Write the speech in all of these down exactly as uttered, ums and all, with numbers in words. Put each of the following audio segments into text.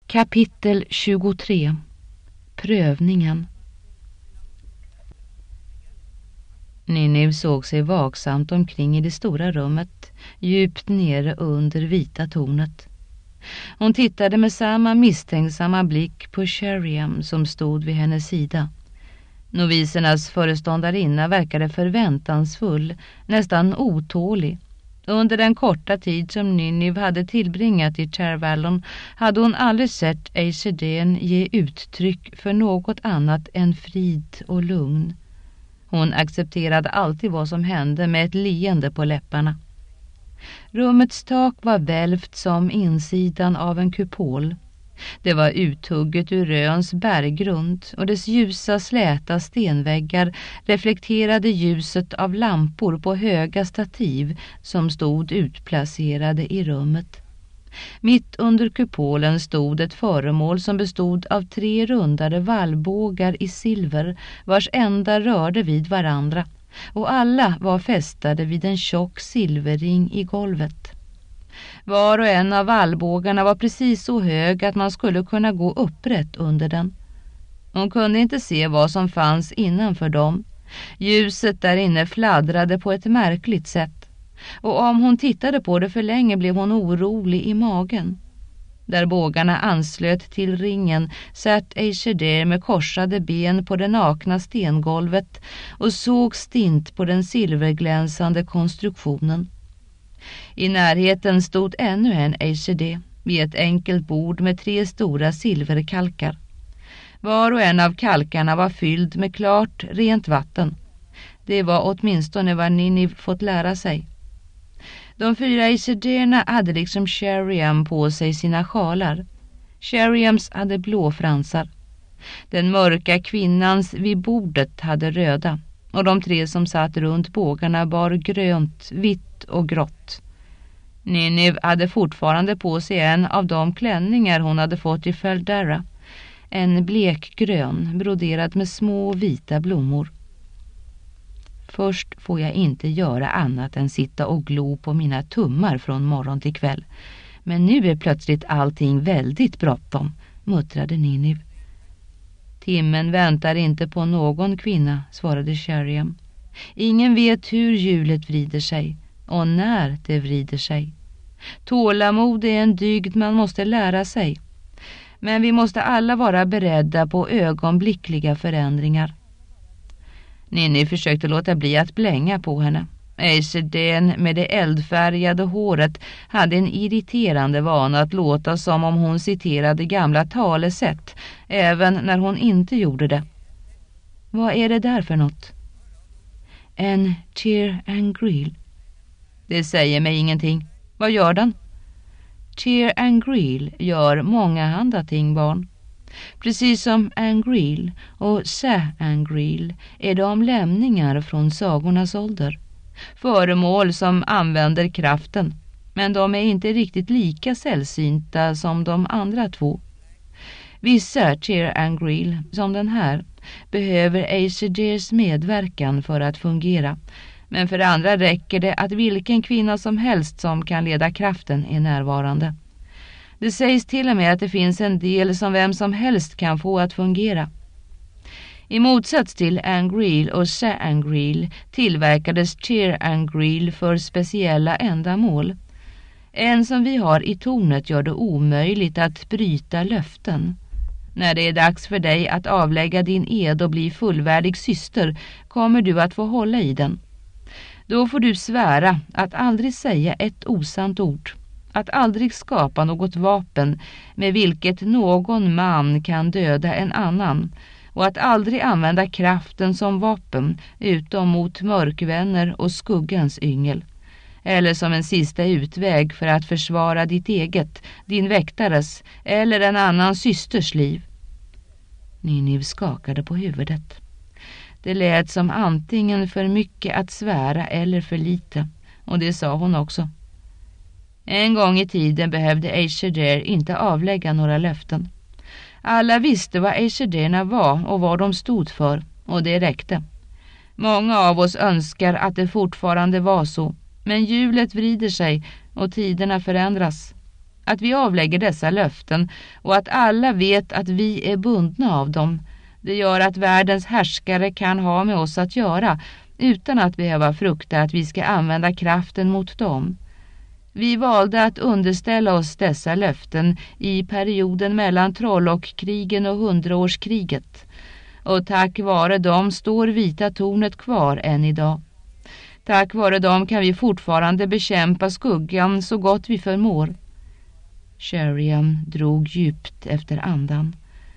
Kapitel tjugotre. Prövningen. Ninni såg sig vaksamt omkring i det stora rummet, djupt nere under vita tornet. Hon tittade med samma misstänksamma blick på Sheriam som stod vid hennes sida. Novisernas föreståndarinna verkade förväntansfull, nästan otålig. Under den korta tid som Ninni hade tillbringat i Chervallon hade hon aldrig sett Aishedén ge uttryck för något annat än frid och lugn. Hon accepterade alltid vad som hände med ett leende på läpparna. Rummets tak var välvt som insidan av en kupol. Det var uthugget ur Röns berggrund och dess ljusa släta stenväggar reflekterade ljuset av lampor på höga stativ som stod utplacerade i rummet. Mitt under kupolen stod ett föremål som bestod av tre rundade vallbågar i silver vars ändar rörde vid varandra och alla var fästade vid en tjock silverring i golvet. Var och en av vallbågarna var precis så hög att man skulle kunna gå upprätt under den. Hon kunde inte se vad som fanns innanför dem. Ljuset där inne fladdrade på ett märkligt sätt. Och om hon tittade på det för länge blev hon orolig i magen. Där bågarna anslöt till ringen satt Aishedén med korsade ben på det nakna stengolvet och såg stint på den silverglänsande konstruktionen. I närheten stod ännu en Aishedén vid ett enkelt bord med tre stora silverkalkar. Var och en av kalkarna var fylld med klart, rent vatten. Det var åtminstone vad Ninni fått lära sig. De fyra Aishedéerna hade liksom Sheriam på sig sina sjalar. Sheriams hade blå fransar. Den mörka kvinnans vid bordet hade röda och de tre som satt runt bågarna bar grönt, vitt och grått. Ninni hade fortfarande på sig en av de klänningar hon hade fått i Feldara. En blekgrön, broderad med små vita blommor. Först får jag inte göra annat än sitta och glo på mina tummar från morgon till kväll. Men nu är plötsligt allting väldigt bråttom, muttrade Ninni. Timmen väntar inte på någon kvinna, svarade Sheriam. Ingen vet hur hjulet vrider sig och när det vrider sig. Tålamod är en dygd man måste lära sig. Men vi måste alla vara beredda på ögonblickliga förändringar. Ninni försökte låta bli att blänga på henne. Aishedén med det eldfärgade håret hade en irriterande vana att låta som om hon citerade gamla talesätt, även när hon inte gjorde det. Vad är det där för något? En Cheer and Grill. Det säger mig ingenting. Vad gör den? Cheer and Grill gör mångahanda ting, barn. Precis som Angrill och Sa Angrill är de lämningar från sagornas ålder. Föremål som använder kraften, men de är inte riktigt lika sällsynta som de andra två. Vissa Cheer and Grill, som den här, behöver Aishedéns medverkan för att fungera. Men för andra räcker det att vilken kvinna som helst som kan leda kraften är närvarande. Det sägs till och med att det finns en del som vem som helst kan få att fungera. I motsats till Angrill och Sa Angrill tillverkades Cheer Angrill för speciella ändamål. En som vi har i tornet gör det omöjligt att bryta löften. När det är dags för dig att avlägga din ed och bli fullvärdig syster kommer du att få hålla i den. Då får du svära att aldrig säga ett osant ord. Att aldrig skapa något vapen med vilket någon man kan döda en annan och att aldrig använda kraften som vapen utom mot mörkvänner och skuggans yngel eller som en sista utväg för att försvara ditt eget, din väktares eller en annan systers liv. Ninni skakade på huvudet. Det lät som antingen för mycket att svära eller för lite, och det sa hon också. En gång i tiden behövde Aishedén inte avlägga några löften. Alla visste vad Aishedéerna var och vad de stod för, och det räckte. Många av oss önskar att det fortfarande var så, men hjulet vrider sig och tiderna förändras. Att vi avlägger dessa löften och att alla vet att vi är bundna av dem. Det gör att världens härskare kan ha med oss att göra utan att behöva frukta att vi ska använda kraften mot dem. Vi valde att underställa oss dessa löften i perioden mellan Trollockkrigen och hundraårskriget. Och tack vare dem står Vita tornet kvar än idag. Tack vare dem kan vi fortfarande bekämpa skuggan så gott vi förmår. Sheriam drog djupt efter andan.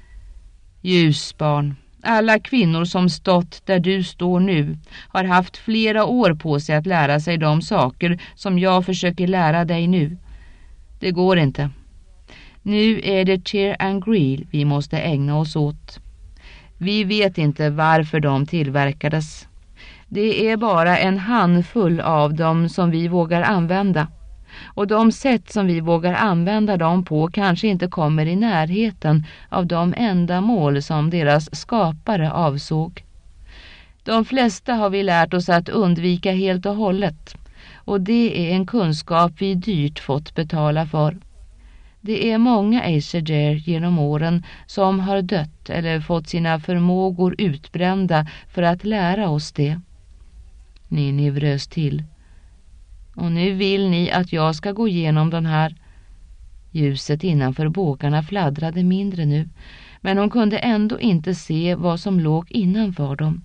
Ljusbarn, alla kvinnor som stått där du står nu har haft flera år på sig att lära sig de saker som jag försöker lära dig nu. Det går inte. Nu är det Tir and Greel vi måste ägna oss åt. Vi vet inte varför de tillverkades. Det är bara en handfull av dem som vi vågar använda. Och de sätt som vi vågar använda dem på kanske inte kommer i närheten av de ändamål som deras skapare avsåg. De flesta har vi lärt oss att undvika helt och hållet. Och det är en kunskap vi dyrt fått betala för. Det är många Aesir genom åren som har dött eller fått sina förmågor utbrända för att lära oss det. Nineve rös till. Och nu vill ni att jag ska gå igenom den här. Ljuset innanför bågarna fladdrade mindre nu, men hon kunde ändå inte se vad som låg innanför dem.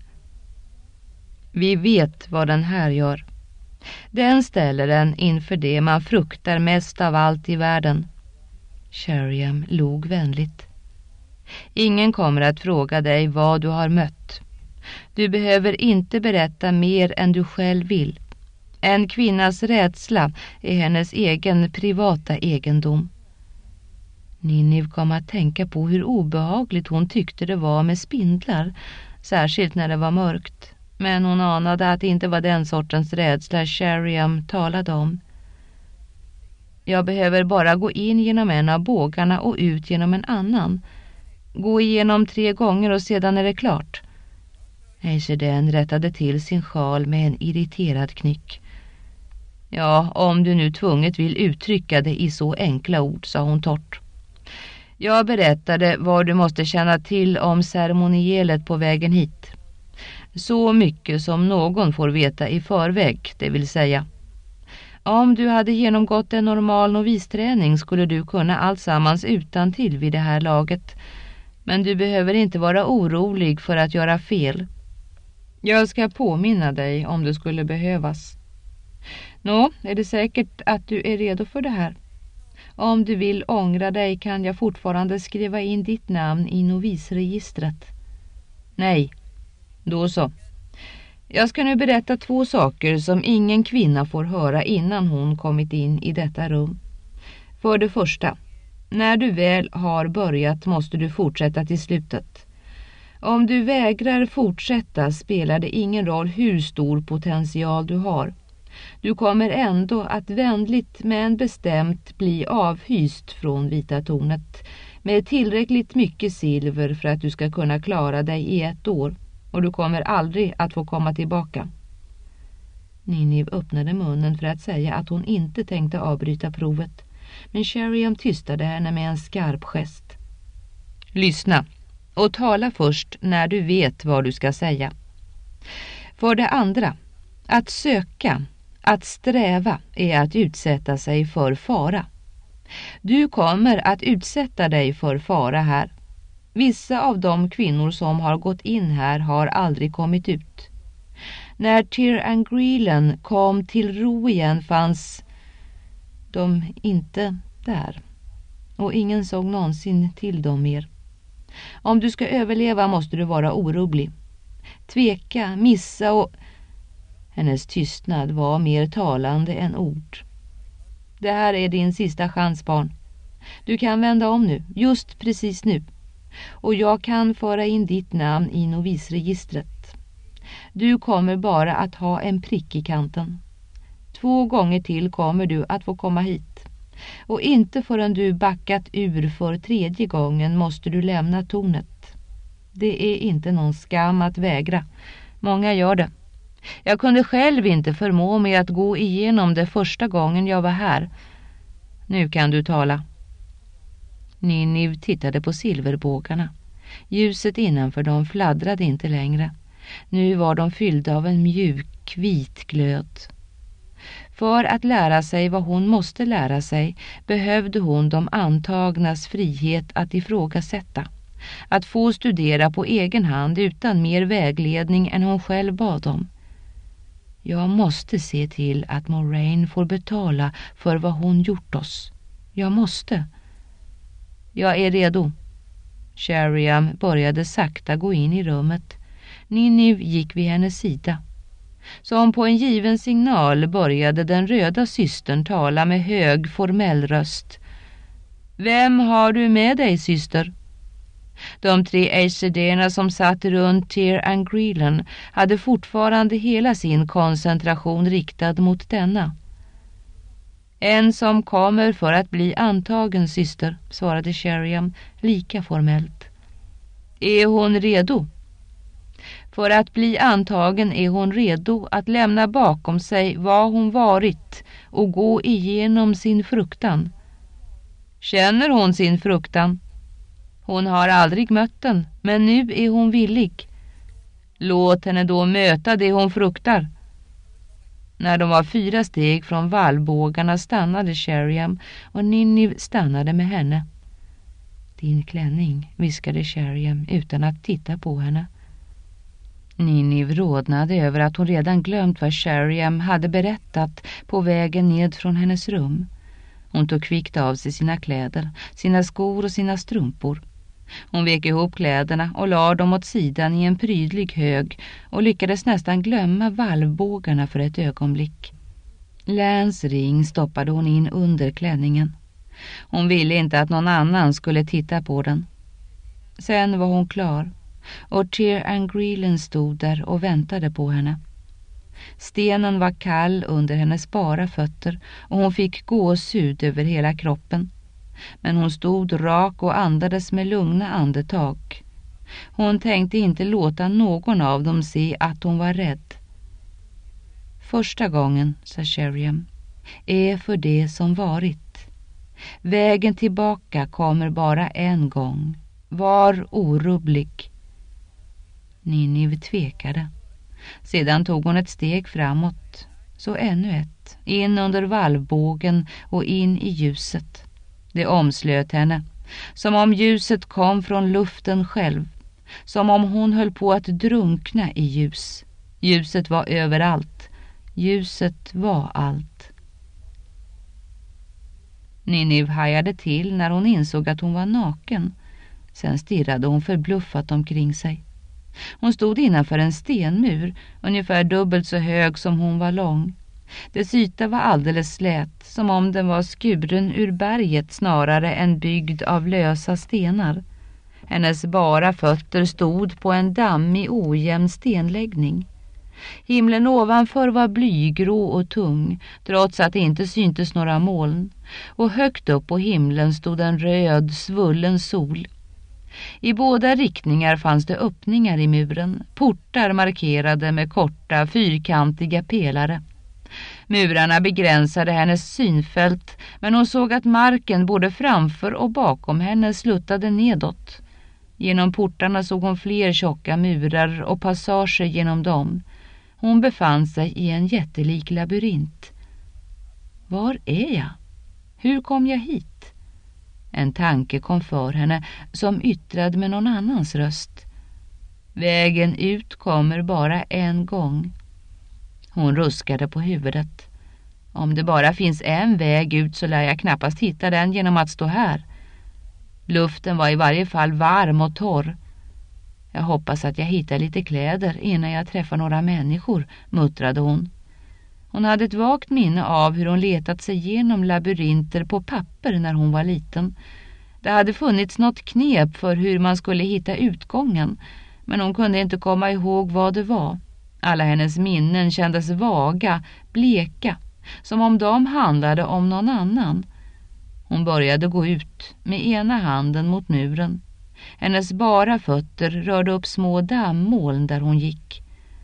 Vi vet vad den här gör. Den ställer den inför det man fruktar mest av allt i världen. Sheriam log vänligt. Ingen kommer att fråga dig vad du har mött. Du behöver inte berätta mer än du själv vill. En kvinnas rädsla är hennes egen privata egendom. Nineve kom att tänka på hur obehagligt hon tyckte det var med spindlar, särskilt när det var mörkt. Men hon anade att det inte var den sortens rädsla Sheriam talade om. Jag behöver bara gå in genom en av bågarna och ut genom en annan. Gå igenom tre gånger och sedan är det klart. Aesir rättade till sin sjal med en irriterad knyck. Ja, om du nu tvunget vill uttrycka det i så enkla ord, sa hon torrt. Jag berättade vad du måste känna till om ceremonielet på vägen hit. Så mycket som någon får veta i förväg, det vill säga. Om du hade genomgått en normal novisträning skulle du kunna alltsammans utan till vid det här laget. Men du behöver inte vara orolig för att göra fel. Jag ska påminna dig om det skulle behövas. Nå, är det säkert att du är redo för det här? Om du vill ångra dig kan jag fortfarande skriva in ditt namn i novisregistret. Nej, då så. Jag ska nu berätta två saker som ingen kvinna får höra innan hon kommit in i detta rum. För det första, när du väl har börjat måste du fortsätta till slutet. Om du vägrar fortsätta spelar det ingen roll hur stor potential du har. Du kommer ändå att vänligt men bestämt bli avhyst från Vita tornet med tillräckligt mycket silver för att du ska kunna klara dig i ett år. Och du kommer aldrig att få komma tillbaka. Nineve öppnade munnen för att säga att hon inte tänkte avbryta provet. Men Sheriam tystade henne med en skarp gest. Lyssna och tala först när du vet vad du ska säga. För det andra, att söka, att sträva är att utsätta sig för fara. Du kommer att utsätta dig för fara här. Vissa av de kvinnor som har gått in här har aldrig kommit ut. När Tir and Greel kom till ro igen fanns de inte där. Och ingen såg någonsin till dem mer. Om du ska överleva måste du vara orolig. Tveka, missa och... Hennes tystnad var mer talande än ord. Det här är din sista chans, barn. Du kan vända om nu, just precis nu. Och jag kan föra in ditt namn i novisregistret. Du kommer bara att ha en prick i kanten. Två gånger till kommer du att få komma hit. Och inte förrän du backat ur för tredje gången måste du lämna tornet. Det är inte någon skam att vägra. Många gör det. Jag kunde själv inte förmå mig att gå igenom det första gången jag var här. Nu kan du tala. Ninniv tittade på silverbågarna. Ljuset innanför dem fladdrade inte längre. Nu var de fyllda av en mjuk, vit glöd. För att lära sig vad hon måste lära sig behövde hon de antagnas frihet att ifrågasätta. Att få studera på egen hand utan mer vägledning än hon själv bad om. Jag måste se till att Moraine får betala för vad hon gjort oss. Jag måste. Jag är redo. Sheriam började sakta gå in i rummet. Ninniv gick vid hennes sida. Som på en given signal började den röda systern tala med hög formell röst. Vem har du med dig, syster? De tre Aesirderna som satt runt Tir Angreelan hade fortfarande hela sin koncentration riktad mot denna. En som kommer för att bli antagen, syster, svarade Sheriam lika formellt. Är hon redo? För att bli antagen är hon redo att lämna bakom sig vad hon varit och gå igenom sin fruktan. Känner hon sin fruktan? Hon har aldrig mött den, men nu är hon villig. Låt henne då möta det hon fruktar. När de var fyra steg från vallbågarna stannade Sheriam och Ninniv stannade med henne. Din klänning, viskade Sheriam utan att titta på henne. Ninniv rodnade över att hon redan glömt vad Sheriam hade berättat på vägen ned från hennes rum. Hon tog kvickt av sig sina kläder, sina skor och sina strumpor. Hon vek ihop kläderna och la dem åt sidan i en prydlig hög och lyckades nästan glömma valvbågarna för ett ögonblick. Läns ring stoppade hon in under klänningen. Hon ville inte att någon annan skulle titta på den. Sen var hon klar och Tir Angreelan stod där och väntade på henne. Stenen var kall under hennes bara fötter och hon fick gåshud över hela kroppen. Men hon stod rak och andades med lugna andetag. Hon tänkte inte låta någon av dem se att hon var rädd. Första gången, sa Sheriam, är för det som varit. Vägen tillbaka kommer bara en gång. Var orubblig. Ninniv tvekade. Sedan tog hon ett steg framåt. Så ännu ett. In under valvbågen och in i ljuset. Det omslöt henne. Som om ljuset kom från luften själv. Som om hon höll på att drunkna i ljus. Ljuset var överallt. Ljuset var allt. Ninniv hajade till när hon insåg att hon var naken. Sen stirrade hon förbluffat omkring sig. Hon stod innanför en stenmur, ungefär dubbelt så hög som hon var lång. Dess yta var alldeles slät, som om den var skuren ur berget snarare än byggd av lösa stenar. Hennes bara fötter stod på en dammig ojämn stenläggning. Himlen ovanför var blygrå och tung, trots att det inte syntes några moln. Och högt upp på himlen stod en röd, svullen sol. I båda riktningar fanns det öppningar i muren, portar markerade med korta, fyrkantiga pelare. Murarna begränsade hennes synfält, men hon såg att marken både framför och bakom henne sluttade nedåt. Genom portarna såg hon fler tjocka murar och passager genom dem. Hon befann sig i en jättelik labyrint. Var är jag? Hur kom jag hit? En tanke kom för henne som yttrade med någon annans röst. Vägen ut kommer bara en gång. Hon ruskade på huvudet. Om det bara finns en väg ut så lär jag knappast hitta den genom att stå här. Luften var i varje fall varm och torr. Jag hoppas att jag hittar lite kläder innan jag träffar några människor, muttrade hon. Hon hade ett vagt minne av hur hon letat sig igenom labyrinter på papper när hon var liten. Det hade funnits något knep för hur man skulle hitta utgången, men hon kunde inte komma ihåg vad det var. Alla hennes minnen kändes vaga, bleka, som om de handlade om någon annan. Hon började gå ut med ena handen mot muren. Hennes bara fötter rörde upp små dammoln där hon gick.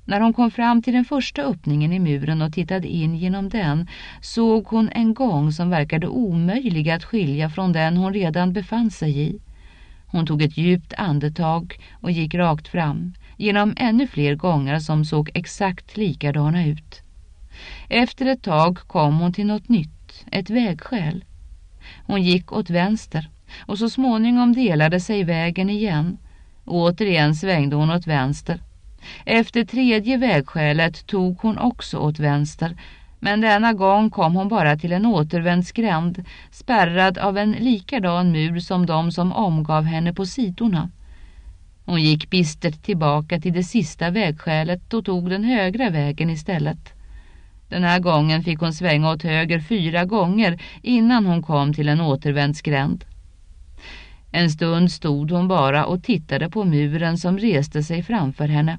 När hon kom fram till den första öppningen i muren och tittade in genom den såg hon en gång som verkade omöjlig att skilja från den hon redan befann sig i. Hon tog ett djupt andetag och gick rakt fram, genom ännu fler gångar som såg exakt likadana ut. Efter ett tag kom hon till något nytt, ett vägskäl. Hon gick åt vänster och så småningom delade sig vägen igen. Återigen svängde hon åt vänster. Efter tredje vägskälet tog hon också åt vänster, men denna gång kom hon bara till en återvändsgränd, spärrad av en likadan mur som de som omgav henne på sidorna. Hon gick bistert tillbaka till det sista vägskälet och tog den högra vägen istället. Den här gången fick hon svänga åt höger fyra gånger innan hon kom till en återvändsgränd. En stund stod hon bara och tittade på muren som reste sig framför henne.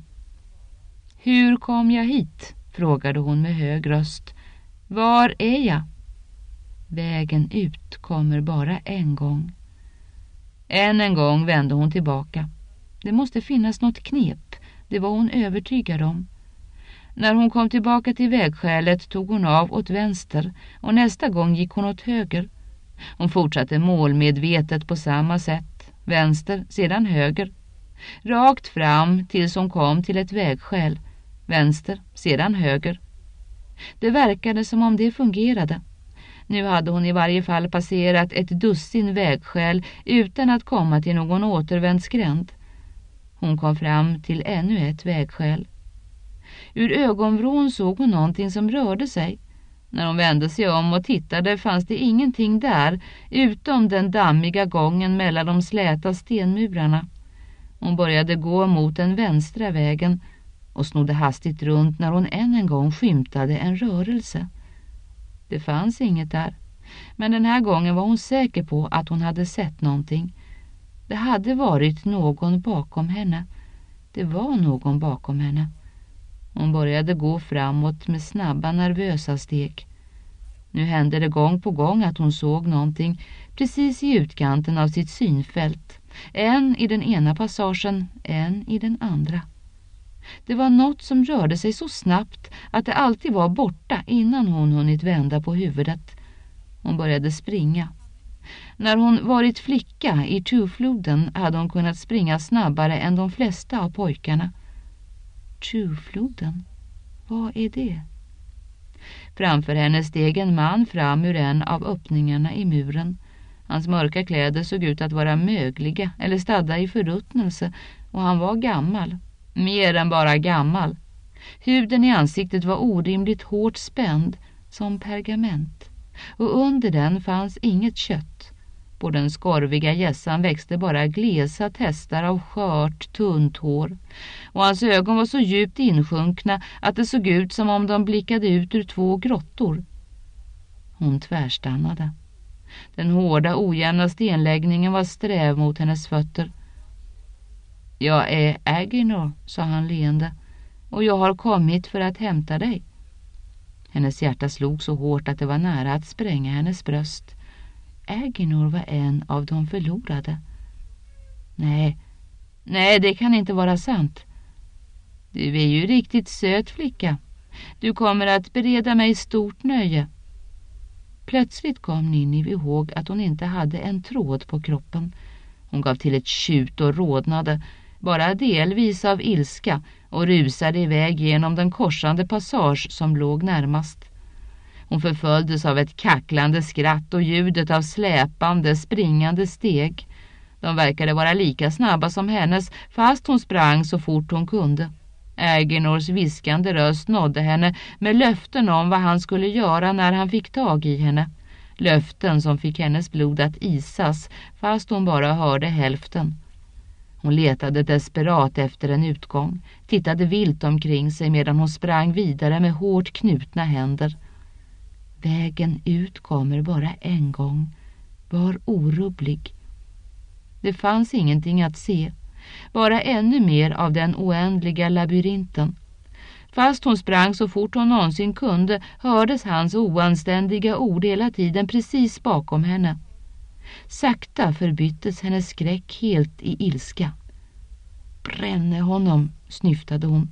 Hur kom jag hit? Frågade hon med hög röst. Var är jag? Vägen ut kommer bara en gång. Än en gång vände hon tillbaka. Det måste finnas något knep, det var hon övertygad om. När hon kom tillbaka till vägskälet tog hon av åt vänster och nästa gång gick hon åt höger. Hon fortsatte målmedvetet på samma sätt, vänster, sedan höger. Rakt fram tills hon kom till ett vägskäl, vänster, sedan höger. Det verkade som om det fungerade. Nu hade hon i varje fall passerat ett dussin vägskäl utan att komma till någon återvändsgränd. Hon kom fram till ännu ett vägskäl. Ur ögonvrån såg hon någonting som rörde sig. När hon vände sig om och tittade fanns det ingenting där utom den dammiga gången mellan de släta stenmurarna. Hon började gå mot den vänstra vägen och snodde hastigt runt när hon än en gång skymtade en rörelse. Det fanns inget där, men den här gången var hon säker på att hon hade sett någonting. Det hade varit någon bakom henne. Det var någon bakom henne. Hon började gå framåt med snabba, nervösa steg. Nu hände det gång på gång att hon såg någonting precis i utkanten av sitt synfält. En i den ena passagen, en i den andra. Det var något som rörde sig så snabbt att det alltid var borta innan hon hunnit vända på huvudet. Hon började springa. När hon varit flicka i Tjufloden hade hon kunnat springa snabbare än de flesta av pojkarna. Tjufloden? Vad är det? Framför henne steg en man fram ur en av öppningarna i muren. Hans mörka kläder såg ut att vara mögliga eller stadda i förruttnelse och han var gammal. Mer än bara gammal. Huden i ansiktet var orimligt hårt spänd som pergament och under den fanns inget kött. På den skorviga gässan växte bara glesa testar av skört, tunt hår och hans ögon var så djupt insjunkna att det såg ut som om de blickade ut ur två grottor. Hon tvärstannade. Den hårda, ojämna stenläggningen var sträv mot hennes fötter. Jag är Aginor, sa han leende, och jag har kommit för att hämta dig. Hennes hjärta slog så hårt att det var nära att spränga hennes bröst. Aginor var en av de förlorade. Nej, nej det kan inte vara sant. Du är ju riktigt söt flicka. Du kommer att bereda mig stort nöje. Plötsligt kom Ninni ihåg att hon inte hade en tråd på kroppen. Hon gav till ett tjut och rodnade, bara delvis av ilska, och rusade iväg genom den korsande passage som låg närmast. Hon förföljdes av ett kacklande skratt och ljudet av släpande, springande steg. De verkade vara lika snabba som hennes, fast hon sprang så fort hon kunde. Aginors viskande röst nådde henne med löften om vad han skulle göra när han fick tag i henne. Löften som fick hennes blod att isas, fast hon bara hörde hälften. Hon letade desperat efter en utgång, tittade vilt omkring sig medan hon sprang vidare med hårt knutna händer. Vägen ut kommer bara en gång. Var orubblig. Det fanns ingenting att se, bara ännu mer av den oändliga labyrinten. Fast hon sprang så fort hon någonsin kunde hördes hans oanständiga ord hela tiden precis bakom henne. Sakta förbyttes hennes skräck helt i ilska. Bränne honom, snyftade hon.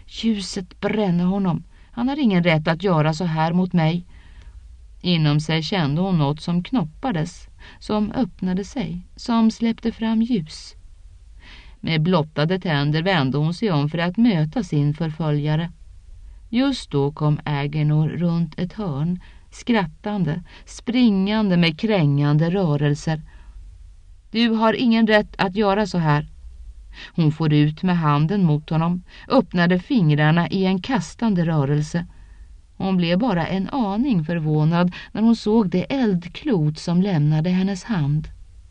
Ljuset bränner honom. Han har ingen rätt att göra så här mot mig. Inom sig kände hon något som knoppades, som öppnade sig, som släppte fram ljus. Med blottade tänder vände hon sig om för att möta sin förföljare. Just då kom Agenor runt ett hörn, skrattande, springande med krängande rörelser. Du har ingen rätt att göra så här. Hon får ut med handen mot honom, öppnade fingrarna i en kastande rörelse. Hon blev bara en aning förvånad när hon såg det eldklot som lämnade hennes hand.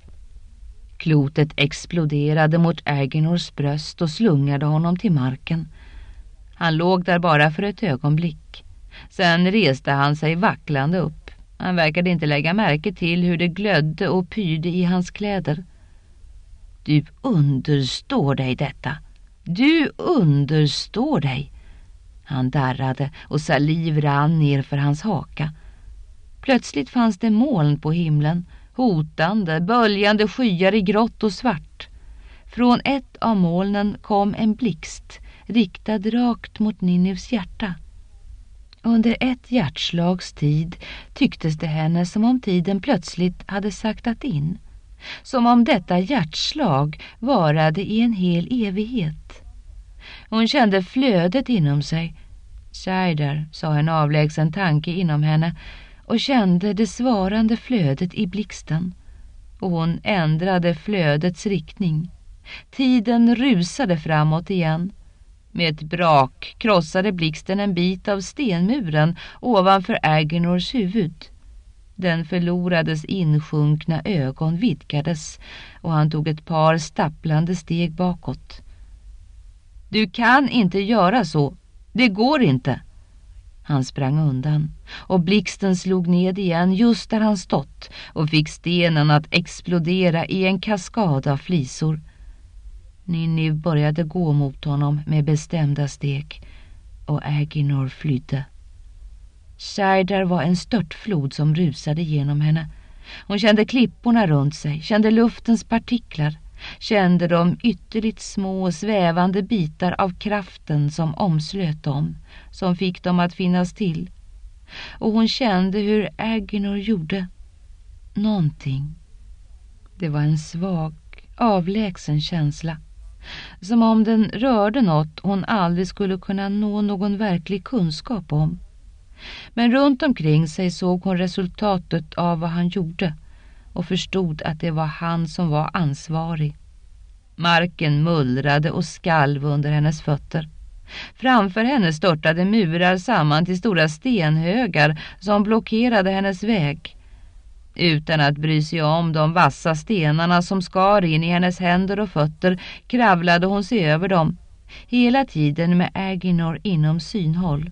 Klotet exploderade mot Agenors bröst och slungade honom till marken. Han låg där bara för ett ögonblick. Sen reste han sig vacklande upp. Han verkade inte lägga märke till hur det glödde och pyrde i hans kläder. Du understår dig detta. Du understår dig. Han darrade och saliv rann ner för hans haka. Plötsligt fanns det moln på himlen, hotande, böljande skyar i grått och svart. Från ett av molnen kom en blixt, riktad rakt mot Ninivs hjärta. Under ett hjärtslags tid tycktes det henne som om tiden plötsligt hade saktat in. Som om detta hjärtslag varade i en hel evighet. Hon kände flödet inom sig. Seider, sa en avlägsen tanke inom henne, och kände det svarande flödet i blixten. Och hon ändrade flödets riktning. Tiden rusade framåt igen. Med ett brak krossade blixten en bit av stenmuren ovanför Agenors huvud. Den förlorades insjunkna ögon vidgades och han tog ett par stapplande steg bakåt. Du kan inte göra så. Det går inte. Han sprang undan och blixten slog ned igen just där han stått och fick stenen att explodera i en kaskad av flisor. Niniv började gå mot honom med bestämda steg och Agenor flydde. Seider var en störtflod som rusade genom henne. Hon kände klipporna runt sig, kände luftens partiklar, kände de ytterligt små svävande bitar av kraften som omslöt dem, som fick dem att finnas till. Och hon kände hur Agenor gjorde någonting. Det var en svag, avlägsen känsla. Som om den rörde något hon aldrig skulle kunna nå någon verklig kunskap om. Men runt omkring sig såg hon resultatet av vad han gjorde och förstod att det var han som var ansvarig. Marken mullrade och skalv under hennes fötter. Framför henne störtade murar samman till stora stenhögar som blockerade hennes väg. Utan att bry sig om de vassa stenarna som skar in i hennes händer och fötter kravlade hon sig över dem, hela tiden med Agenor inom synhåll.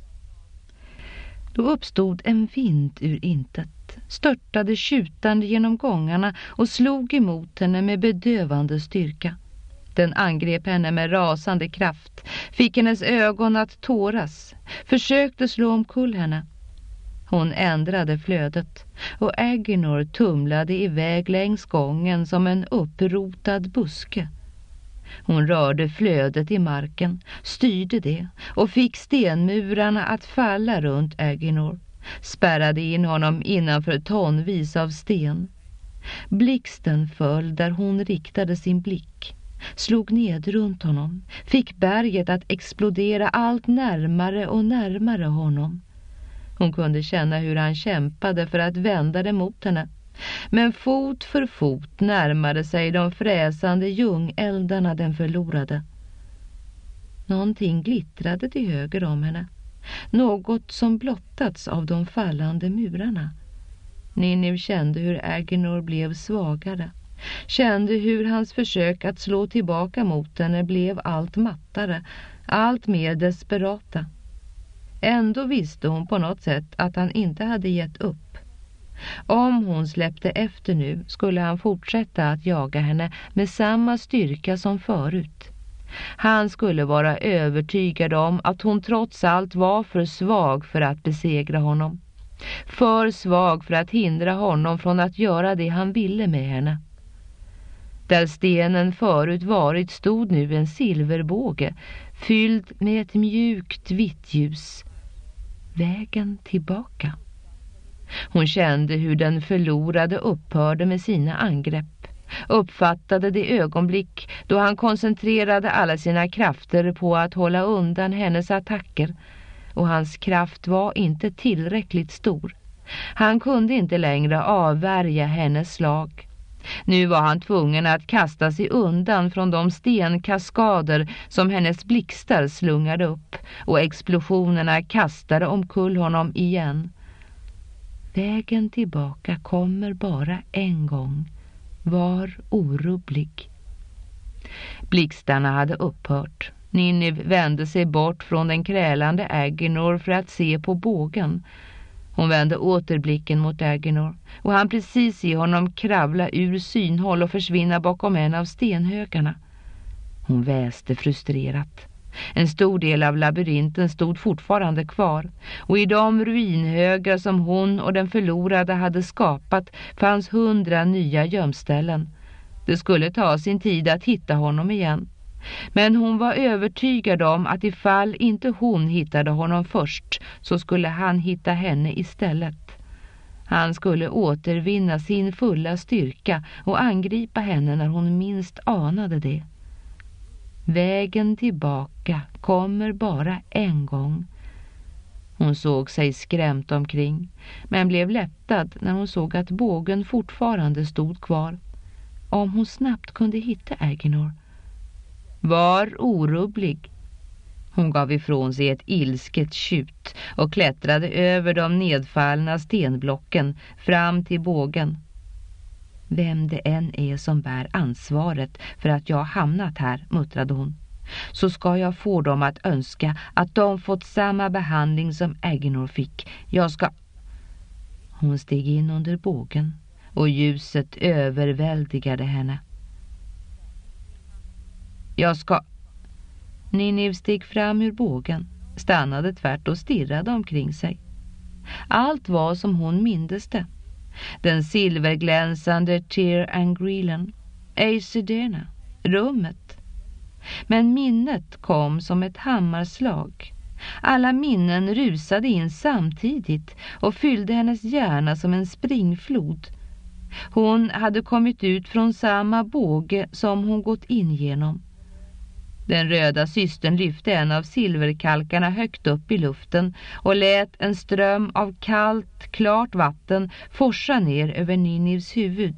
Då uppstod en vind ur intet, störtade tjutande genom gångarna och slog emot henne med bedövande styrka. Den angrep henne med rasande kraft, fick hennes ögon att tåras, försökte slå omkull henne. Hon ändrade flödet och Agenor tumlade iväg längs gången som en upprotad buske. Hon rörde flödet i marken, styrde det och fick stenmurarna att falla runt Agenor, spärrade in honom innanför tonvis av sten. Blixten föll där hon riktade sin blick, slog ned runt honom, fick berget att explodera allt närmare och närmare honom. Hon kunde känna hur han kämpade för att vända det mot henne. Men fot för fot närmade sig de fräsande ljungeldarna den förlorade. Någonting glittrade till höger om henne. Något som blottats av de fallande murarna. Niniv kände hur Agenor blev svagare. Kände hur hans försök att slå tillbaka mot henne blev allt mattare, allt mer desperata. Ändå visste hon på något sätt att han inte hade gett upp. Om hon släppte efter nu skulle han fortsätta att jaga henne med samma styrka som förut. Han skulle vara övertygad om att hon trots allt var för svag för att besegra honom. För svag för att hindra honom från att göra det han ville med henne. Där stenen förut varit stod nu en silverbåge fylld med ett mjukt vitt ljus. Vägen tillbaka. Hon kände hur den förlorade upphörde med sina angrepp. Uppfattade det ögonblick då han koncentrerade alla sina krafter på att hålla undan hennes attacker. Och hans kraft var inte tillräckligt stor. Han kunde inte längre avvärja hennes slag. Nu var han tvungen att kasta sig undan från de stenkaskader som hennes blixtar slungade upp, och explosionerna kastade omkull honom igen. Vägen tillbaka kommer bara en gång. Var orubblig. Blixtarna hade upphört. Nineve vände sig bort från den krälande Aginor för att se på bågen. Hon vände åter blicken mot Aginor, och han precis se honom kravla ur synhåll och försvinna bakom en av stenhögarna. Hon väste frustrerat. En stor del av labyrinten stod fortfarande kvar, och i de ruinhögar som hon och den förlorade hade skapat fanns hundra nya gömställen. Det skulle ta sin tid att hitta honom igen. Men hon var övertygad om att ifall inte hon hittade honom först, så skulle han hitta henne istället. Han skulle återvinna sin fulla styrka och angripa henne när hon minst anade det. Vägen tillbaka kommer bara en gång. Hon såg sig skrämt omkring, men blev lättad när hon såg att bågen fortfarande stod kvar. Om hon snabbt kunde hitta Aginor. Var orubblig. Hon gav ifrån sig ett ilsket tjut och klättrade över de nedfallna stenblocken fram till bågen. Vem det än är som bär ansvaret för att jag hamnat här, muttrade hon, så ska jag få dem att önska att de fått samma behandling som Aginor fick. Jag ska... Hon steg in under bågen och ljuset överväldigade henne. Jag ska... Nineve steg fram ur bågen, stannade tvärt och stirrade omkring sig. Allt var som hon mindes det. Den silverglänsande Tir Angreelen, Aesidena, rummet. Men minnet kom som ett hammarslag. Alla minnen rusade in samtidigt och fyllde hennes hjärna som en springflod. Hon hade kommit ut från samma båge som hon gått in genom. Den röda systern lyfte en av silverkalkarna högt upp i luften och lät en ström av kallt, klart vatten forsa ner över Nineves huvud.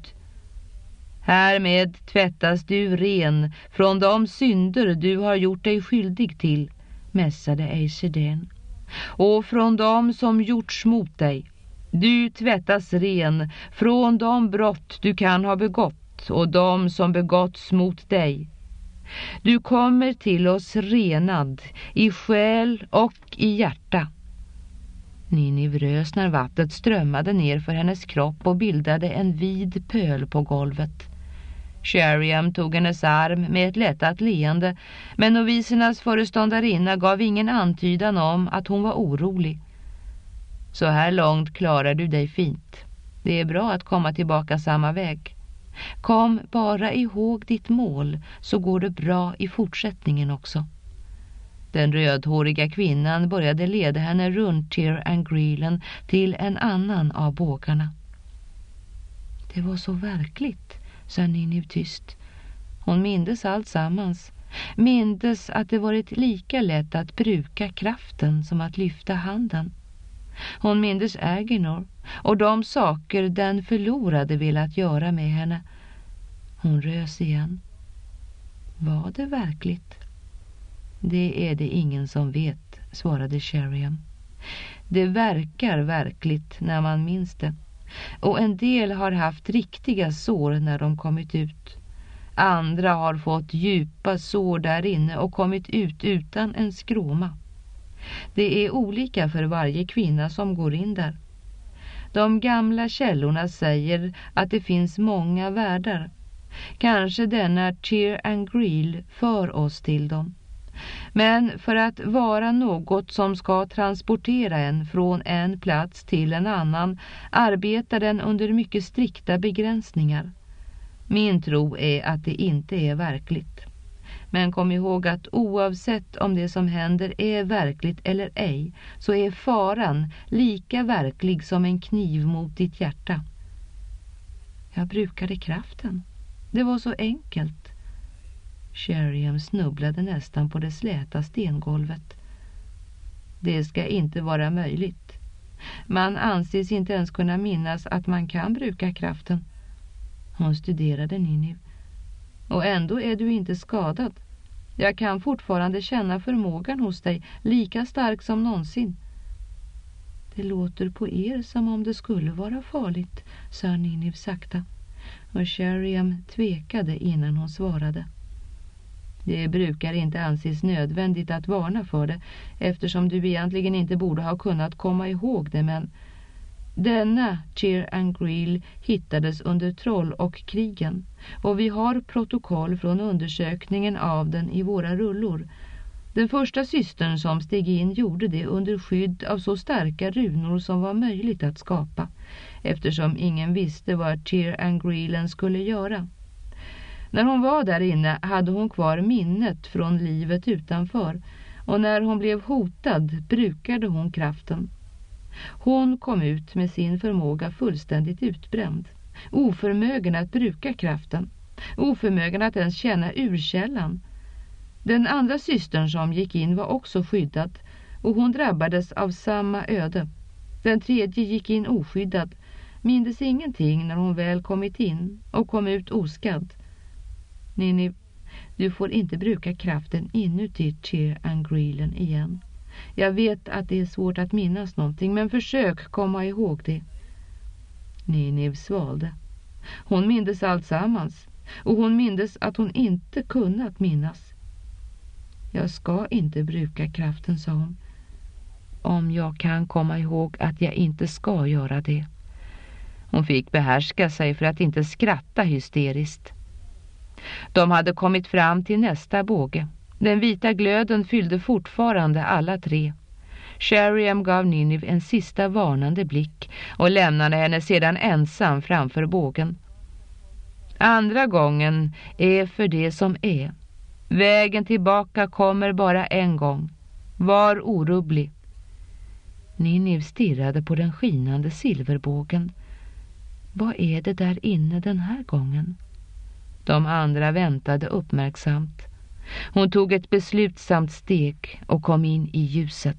Härmed tvättas du ren från de synder du har gjort dig skyldig till, mässade Aesidena, och från dem som gjorts mot dig. Du tvättas ren från de brott du kan ha begått och de som begåtts mot dig. Du kommer till oss renad i själ och i hjärta. Nineve rös när vattnet strömmade ner för hennes kropp och bildade en vid pöl på golvet. Sheriam tog hennes arm med ett lättat leende, men novisernas föreståndarinna gav ingen antydan om att hon var orolig. Så här långt klarar du dig fint. Det är bra att komma tillbaka samma väg. Kom bara ihåg ditt mål, så går det bra i fortsättningen också. Den rödhåriga kvinnan började leda henne runt Tir Angreelen till en annan av bågarna. Det var så verkligt, sa Nineve tyst. Hon mindes allt sammans. Mindes att det varit lika lätt att bruka kraften som att lyfta handen. Hon mindes Aginor och de saker den förlorade velat göra med henne. Hon rös igen. Var det verkligt? Det är det ingen som vet, svarade Sheriam. Det verkar verkligt när man minns det. Och en del har haft riktiga sår när de kommit ut. Andra har fått djupa sår där inne och kommit ut utan en skråma. Det är olika för varje kvinna som går in där. De gamla källorna säger att det finns många världar. Kanske denna Tir Angreelen för oss till dem. Men för att vara något som ska transportera en från en plats till en annan arbetar den under mycket strikta begränsningar. Min tro är att det inte är verkligt. Men kom ihåg att oavsett om det som händer är verkligt eller ej, så är faran lika verklig som en kniv mot ditt hjärta. Jag brukade kraften. Det var så enkelt. Sheriam snubblade nästan på det släta stengolvet. Det ska inte vara möjligt. Man anses inte ens kunna minnas att man kan bruka kraften. Hon studerade Nineve. Och ändå är du inte skadad. Jag kan fortfarande känna förmågan hos dig lika stark som någonsin. Det låter på er som om det skulle vara farligt, sa Nineve sakta. Och Sheriam tvekade innan hon svarade. Det brukar inte anses nödvändigt att varna för det, eftersom du egentligen inte borde ha kunnat komma ihåg det, men denna Tir Angreal hittades under troll och krigen, och vi har protokoll från undersökningen av den i våra rullor. Den första systern som steg in gjorde det under skydd av så starka runor som var möjligt att skapa, eftersom ingen visste vad Tir Angrealen skulle göra. När hon var där inne hade hon kvar minnet från livet utanför, och när hon blev hotad brukade hon kraften. Hon kom ut med sin förmåga fullständigt utbränd, oförmögen att bruka kraften, oförmögen att ens känna urkällan. Den andra systern som gick in var också skyddad, och hon drabbades av samma öde. Den tredje gick in oskyddad, mindes ingenting när hon väl kommit in och kom ut oskadd. Nineve, du får inte bruka kraften inuti Tir Angrealen igen. Jag vet att det är svårt att minnas någonting, men försök komma ihåg det. Nineve svalde. Hon mindes allt sammans, och hon mindes att hon inte kunnat minnas. Jag ska inte bruka kraften, sa hon. Om jag kan komma ihåg att jag inte ska göra det. Hon fick behärska sig för att inte skratta hysteriskt. De hade kommit fram till nästa båge. Den vita glöden fyllde fortfarande alla tre. Sheriam gav Nineve en sista varnande blick och lämnade henne sedan ensam framför bågen. Andra gången är för det som är. Vägen tillbaka kommer bara en gång. Var orubblig. Nineve stirrade på den skinande silverbågen. Vad är det där inne den här gången? De andra väntade uppmärksamt. Hon tog ett beslutsamt steg och kom in i ljuset.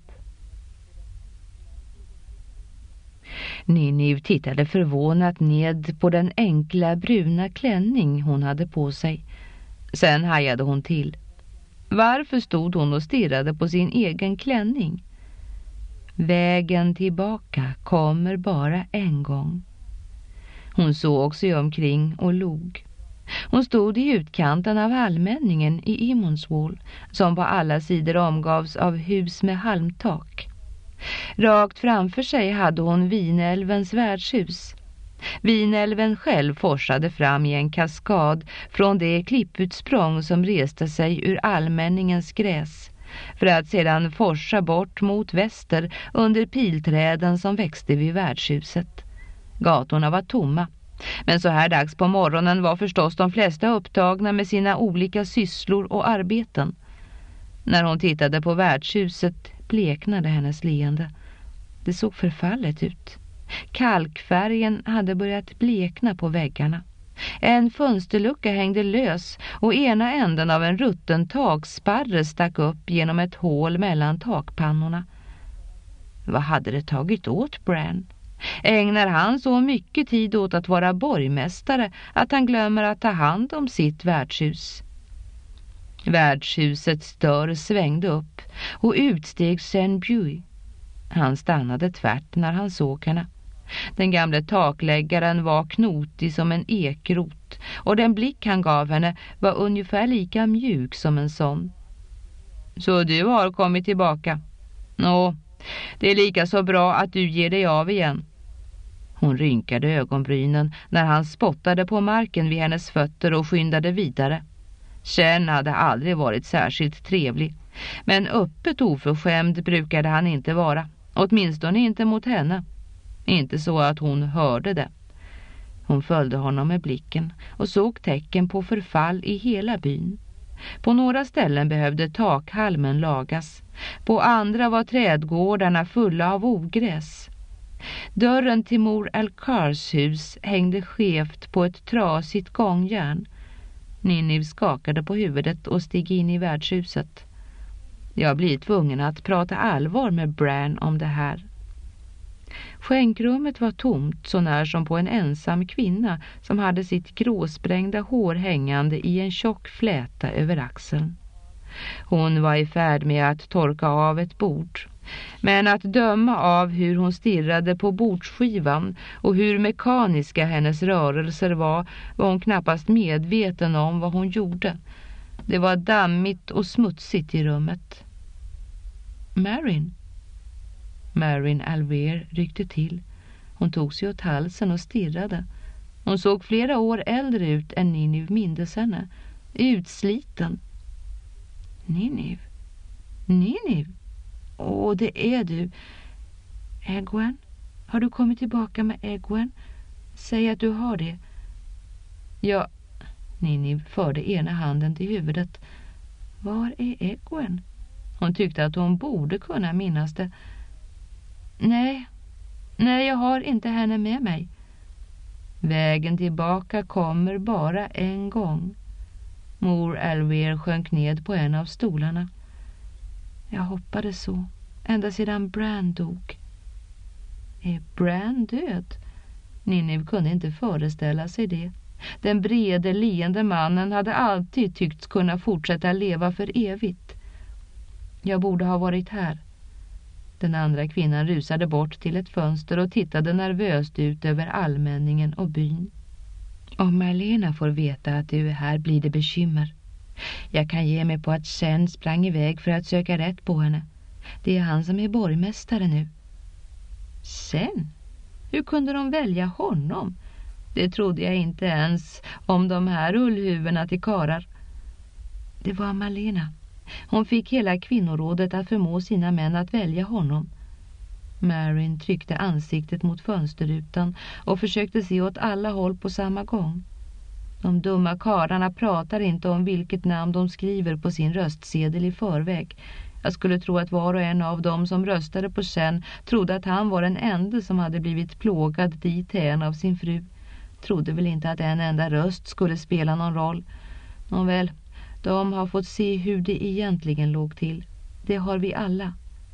Nineve tittade förvånat ned på den enkla bruna klänning hon hade på sig. Sen hajade hon till. Varför stod hon och stirrade på sin egen klänning? Vägen tillbaka kommer bara en gång. Hon såg sig omkring och log. Hon stod i utkanten av allmänningen i Imonswall, som på alla sidor omgavs av hus med halmtak. Rakt framför sig hade hon Vinälvens värdshus. Vinälven själv forsade fram i en kaskad från det klipputsprång som reste sig ur allmänningens gräs, för att sedan forsa bort mot väster under pilträden som växte vid värdshuset. Gatorna var tomma. Men så här dags på morgonen var förstås de flesta upptagna med sina olika sysslor och arbeten. När hon tittade på värdshuset bleknade hennes leende. Det såg förfallet ut. Kalkfärgen hade börjat blekna på väggarna. En fönsterlucka hängde lös och ena änden av en rutten taksparre stack upp genom ett hål mellan takpannorna. Vad hade det tagit åt Bran? Ägnar han så mycket tid åt att vara borgmästare att han glömmer att ta hand om sitt värdshus? Värdshusets dörr svängde upp och utsteg Sen Bui. Han stannade tvärt när han såg henne. Den gamle takläggaren var knotig som en ekrot, och den blick han gav henne var ungefär lika mjuk som en sån. Så du har kommit tillbaka? Nå, det är lika så bra att du ger dig av igen. Hon rynkade ögonbrynen när han spottade på marken vid hennes fötter och skyndade vidare. Chen hade aldrig varit särskilt trevlig, men öppet oförskämd brukade han inte vara, åtminstone inte mot henne. Inte så att hon hörde det. Hon följde honom med blicken och såg tecken på förfall i hela byn. På några ställen behövde takhalmen lagas. På andra var trädgårdarna fulla av ogräs. Dörren till mor Alcars hus hängde skevt på ett trasigt gångjärn. Ninniv skakade på huvudet och steg in i värdshuset. Jag blir tvungen att prata allvar med Bran om det här. Skänkrummet var tomt så när som på en ensam kvinna som hade sitt gråsprängda hår hängande i en tjock fläta över axeln. Hon var i färd med att torka av ett bord. Men att döma av hur hon stirrade på bordsskivan och hur mekaniska hennes rörelser var, var hon knappast medveten om vad hon gjorde. Det var dammigt och smutsigt i rummet. Marin? Marin Alver ryckte till. Hon tog sig åt halsen och stirrade. Hon såg flera år äldre ut än Ninniv mindes henne. Utsliten. Ninniv? Ninniv? Åh, det är du. Egwene? Har du kommit tillbaka med Egwene? Säg att du har det. Ja, Ninniv förde ena handen till huvudet. Var är Egwene? Hon tyckte att hon borde kunna minnas det. Nej, nej jag har inte henne med mig. Vägen tillbaka kommer bara en gång. Mor Alver sjönk ned på en av stolarna. Jag hoppades så, ända sedan Bran dog. Är Bran död? Ninniv kunde inte föreställa sig det. Den brede, leende mannen hade alltid tyckts kunna fortsätta leva för evigt. Jag borde ha varit här. Den andra kvinnan rusade bort till ett fönster och tittade nervöst ut över allmänningen och byn. Om Marlena får veta att du är här blir det bekymmer. Jag kan ge mig på att Sen sprang iväg för att söka rätt på henne. Det är han som är borgmästare nu. Sen? Hur kunde de välja honom? Det trodde jag inte ens om de här ullhuvorna till karar. Det var Marlena. Hon fick hela kvinnorådet att förmå sina män att välja honom. Marin tryckte ansiktet mot fönsterrutan och försökte se åt alla håll på samma gång. De dumma karlarna pratar inte om vilket namn de skriver på sin röstsedel i förväg. Jag skulle tro att var och en av dem som röstade på Sen trodde att han var den enda som hade blivit plågad dithän av sin fru. Trodde väl inte att en enda röst skulle spela någon roll. Nåväl, de har fått se hur det egentligen låg till. Det har vi alla.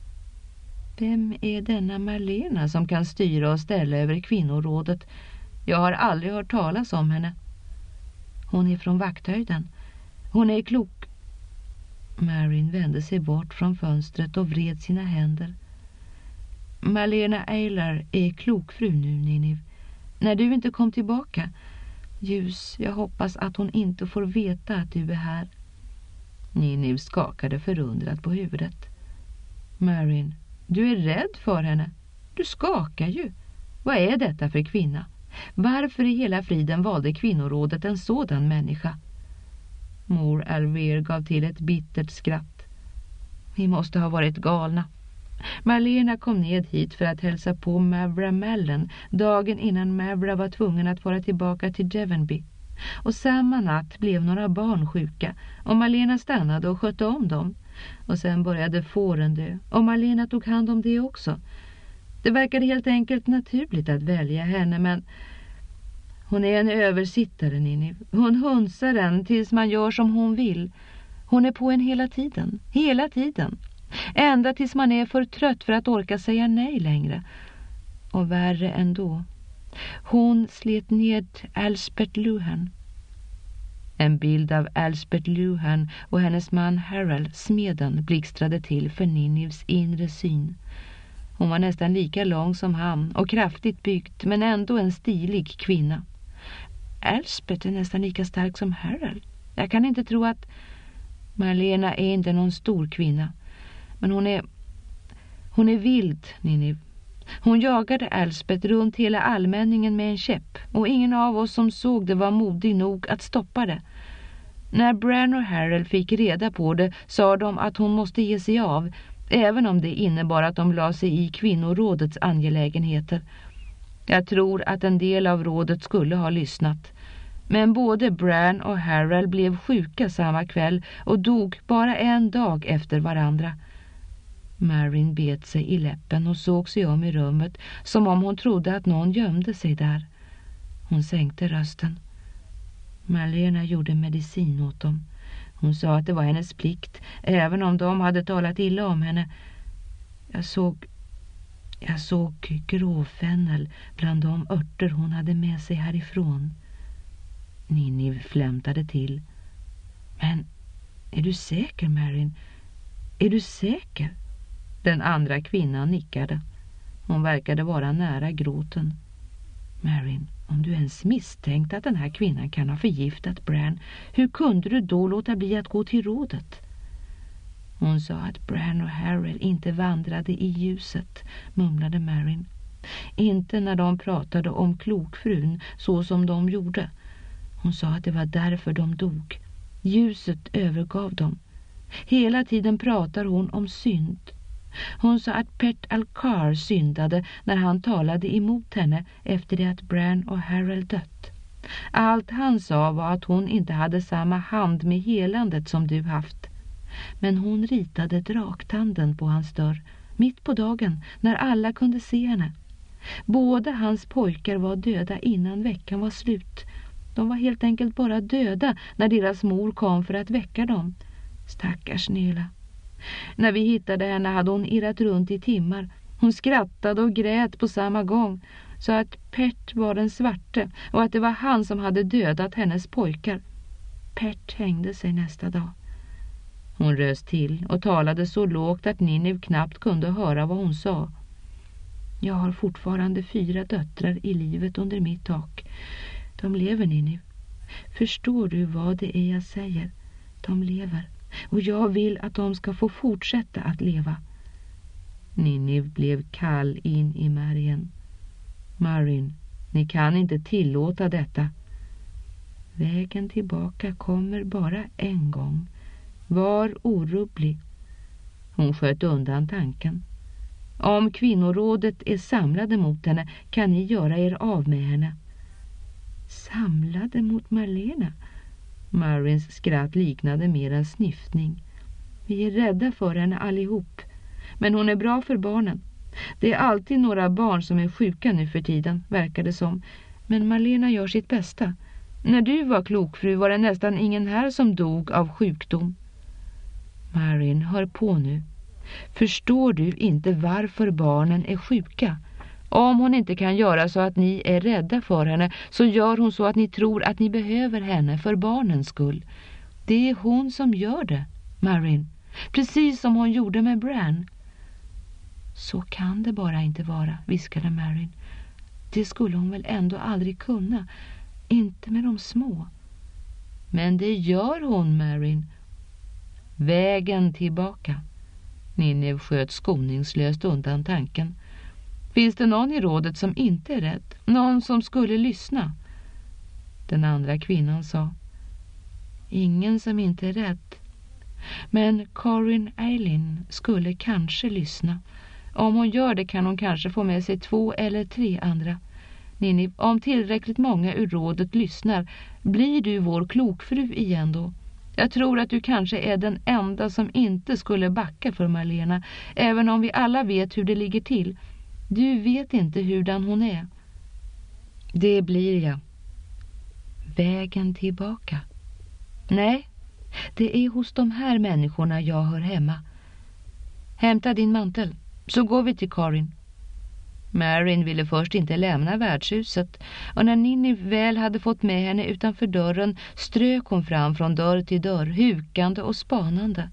Vem är denna Marlena som kan styra och ställa över kvinnorådet? Jag har aldrig hört talas om henne. Hon är från Vakthöjden. Hon är klok. Marin vände sig bort från fönstret och vred sina händer. Marlena Eilar är klokfru nu, Ninniv. När du inte kom tillbaka. Ljus, jag hoppas att hon inte får veta att du är här. Ninniv skakade förundrat på huvudet. Marin, du är rädd för henne. Du skakar ju. Vad är detta för kvinna? Varför i hela friden valde kvinnorådet en sådan människa? Mor Alver gav till ett bittert skratt. Vi måste ha varit galna. Marlena kom ned hit för att hälsa på Mavra Mellon dagen innan Mavra var tvungen att vara tillbaka till Devonby. Och samma natt blev några barn sjuka och Marlena stannade och skötte om dem. Och sen började fåren dö och Marlena tog hand om det också. Det verkade helt enkelt naturligt att välja henne, men hon är en översittare, Ninniv. Hon hunsar den tills man gör som hon vill. Hon är på en hela tiden, hela tiden. Ända tills man är för trött för att orka säga nej längre. Och värre ändå. Hon slet ned Elspeth Luhan. En bild av Elspeth Luhan och hennes man Harald, smeden, blixtrade till för Ninnivs inre syn. Hon var nästan lika lång som han och kraftigt byggd, men ändå en stilig kvinna. Elspeth är nästan lika stark som Harald. Jag kan inte tro att... Marlena är inte någon stor kvinna. Men hon är... Hon är vild, Ninniv. Hon jagade Elspeth runt hela allmänningen med en käpp. Och ingen av oss som såg det var modig nog att stoppa det. När Bran och Harald fick reda på det sa de att hon måste ge sig av. Även om det innebar att de la sig i kvinnorådets angelägenheter. Jag tror att en del av rådet skulle ha lyssnat. Men både Bran och Harald blev sjuka samma kväll och dog bara en dag efter varandra. Marin bet sig i läppen och såg sig om i rummet som om hon trodde att någon gömde sig där. Hon sänkte rösten. Malena gjorde medicin åt dem. Hon sa att det var hennes plikt, även om de hade talat illa om henne. Jag såg... Jag såg gråfennel bland de örter hon hade med sig härifrån. Ninni flämtade till. Men är du säker, Marin? Är du säker? Den andra kvinnan nickade. Hon verkade vara nära gråten. Marin, om du ens misstänkte att den här kvinnan kan ha förgiftat Bran, hur kunde du då låta bli att gå till rådet? Hon sa att Bran och Harald inte vandrade i ljuset, mumlade Marin. Inte när de pratade om klokfrun så som de gjorde. Hon sa att det var därför de dog. Ljuset övergav dem. Hela tiden pratar hon om synd. Hon sa att Pert Alcar syndade när han talade emot henne efter det att Bran och Harald dött. Allt han sa var att hon inte hade samma hand med helandet som du haft. Men hon ritade draktanden på hans dörr, mitt på dagen, när alla kunde se henne. Båda hans pojkar var döda innan veckan var slut. De var helt enkelt bara döda när deras mor kom för att väcka dem. Stackars Nela. När vi hittade henne hade hon irrat runt i timmar. Hon skrattade och grät på samma gång, så att Pert var den svarte och att det var han som hade dödat hennes pojkar. Pert hängde sig nästa dag. Hon röst till och talade så lågt att Ninni knappt kunde höra vad hon sa. Jag har fortfarande fyra döttrar i livet under mitt tak. De lever, Ninni. Förstår du vad det är jag säger? De lever. Och jag vill att de ska få fortsätta att leva. Ninni blev kall in i märgen. Marin, ni kan inte tillåta detta. Vägen tillbaka kommer bara en gång. Var orubblig. Hon sköt undan tanken. Om kvinnorådet är samlade mot henne kan ni göra er av med henne. Samlade mot Malena? Marins skratt liknade mer en sniftning. Vi är rädda för henne allihop. Men hon är bra för barnen. Det är alltid några barn som är sjuka nu för tiden, verkar det som. Men Malena gör sitt bästa. När du var klokfru var det nästan ingen här som dog av sjukdom. Marin, hör på nu. Förstår du inte varför barnen är sjuka? Om hon inte kan göra så att ni är rädda för henne, så gör hon så att ni tror att ni behöver henne för barnens skull. Det är hon som gör det, Marin. Precis som hon gjorde med Bran. Så kan det bara inte vara, viskade Marin. Det skulle hon väl ändå aldrig kunna. Inte med de små. Men det gör hon, Marin. Vägen tillbaka. Ninni sköt skoningslöst undan tanken. Finns det någon i rådet som inte är rädd? Någon som skulle lyssna? Den andra kvinnan sa. Ingen som inte är rädd. Men Corin Eileen skulle kanske lyssna. Om hon gör det kan hon kanske få med sig två eller tre andra. Ninni, om tillräckligt många ur rådet lyssnar, blir du vår klokfru igen då? Jag tror att du kanske är den enda som inte skulle backa för Malena, även om vi alla vet hur det ligger till. Du vet inte hurdan hon är. Det blir jag. Vägen tillbaka. Nej, det är hos de här människorna jag hör hemma. Hämta din mantel, så går vi till Corin. Marin ville först inte lämna värdshuset, och när Ninni väl hade fått med henne utanför dörren strök hon fram från dörr till dörr, hukande och spanande.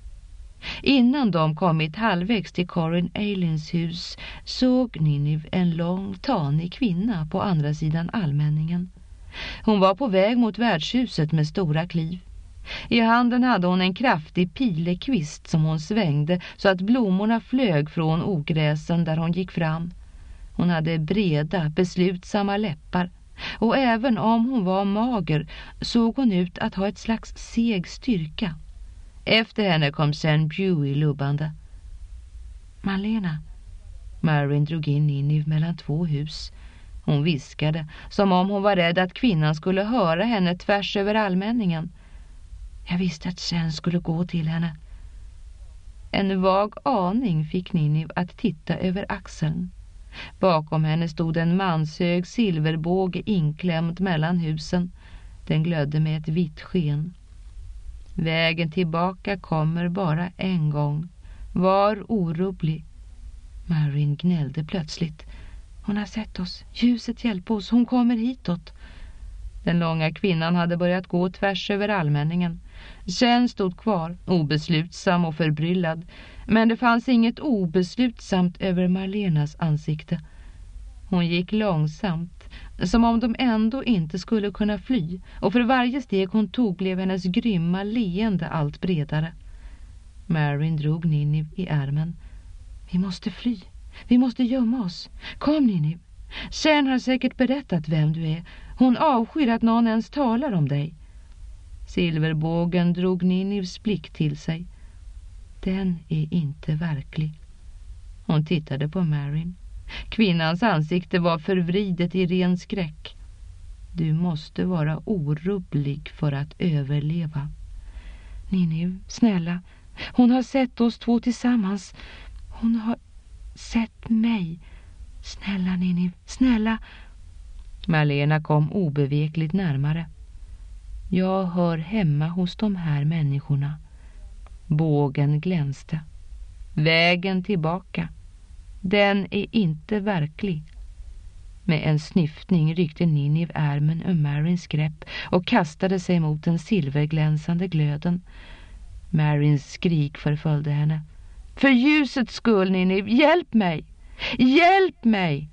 Innan de kommit halvvägs till Corin Eilins hus såg Ninni en lång, tanig kvinna på andra sidan allmänningen. Hon var på väg mot värdshuset med stora kliv. I handen hade hon en kraftig pilekvist som hon svängde så att blommorna flög från ogräsen där hon gick fram. Hon hade breda, beslutsamma läppar, och även om hon var mager såg hon ut att ha ett slags seg styrka. Efter henne kom Sen Buey lubbande. Malena. Marin drog in in i mellan två hus. Hon viskade, som om hon var rädd att kvinnan skulle höra henne tvärs över allmänningen. Jag visste att Chen skulle gå till henne. En vag aning fick Nineve att titta över axeln. Bakom henne stod en manshög silverbåge inklämd mellan husen. Den glödde med ett vitt sken. Vägen tillbaka kommer bara en gång. Var orubblig. Marin gnällde plötsligt. Hon har sett oss. Ljuset hjälper oss. Hon kommer hitåt. Den långa kvinnan hade börjat gå tvärs över allmänningen. Chen stod kvar, obeslutsam och förbryllad. Men det fanns inget obeslutsamt över Marlenas ansikte. Hon gick långsamt, som om de ändå inte skulle kunna fly. Och för varje steg hon tog blev hennes grymma leende allt bredare. Marin drog Nineve i ärmen. Vi måste fly. Vi måste gömma oss. Kom Nineve. Chen har säkert berättat vem du är. Hon avskyr att någon ens talar om dig. Silverbågen drog Nineves blick till sig. Den är inte verklig. Hon tittade på Marin. Kvinnans ansikte var förvridet i ren skräck. Du måste vara orubblig för att överleva. Nineve, snälla. Hon har sett oss två tillsammans. Hon har sett mig. Snälla Nineve, snälla. Marlena kom obevekligt närmare. Jag hör hemma hos de här människorna. Bågen glänste. Vägen tillbaka. Den är inte verklig. Med en snyftning ryckte Nineve ärmen ur Marins grepp och kastade sig mot den silverglänsande glöden. Marins skrik förföljde henne. För ljusets skull, Nineve, hjälp mig! Hjälp mig!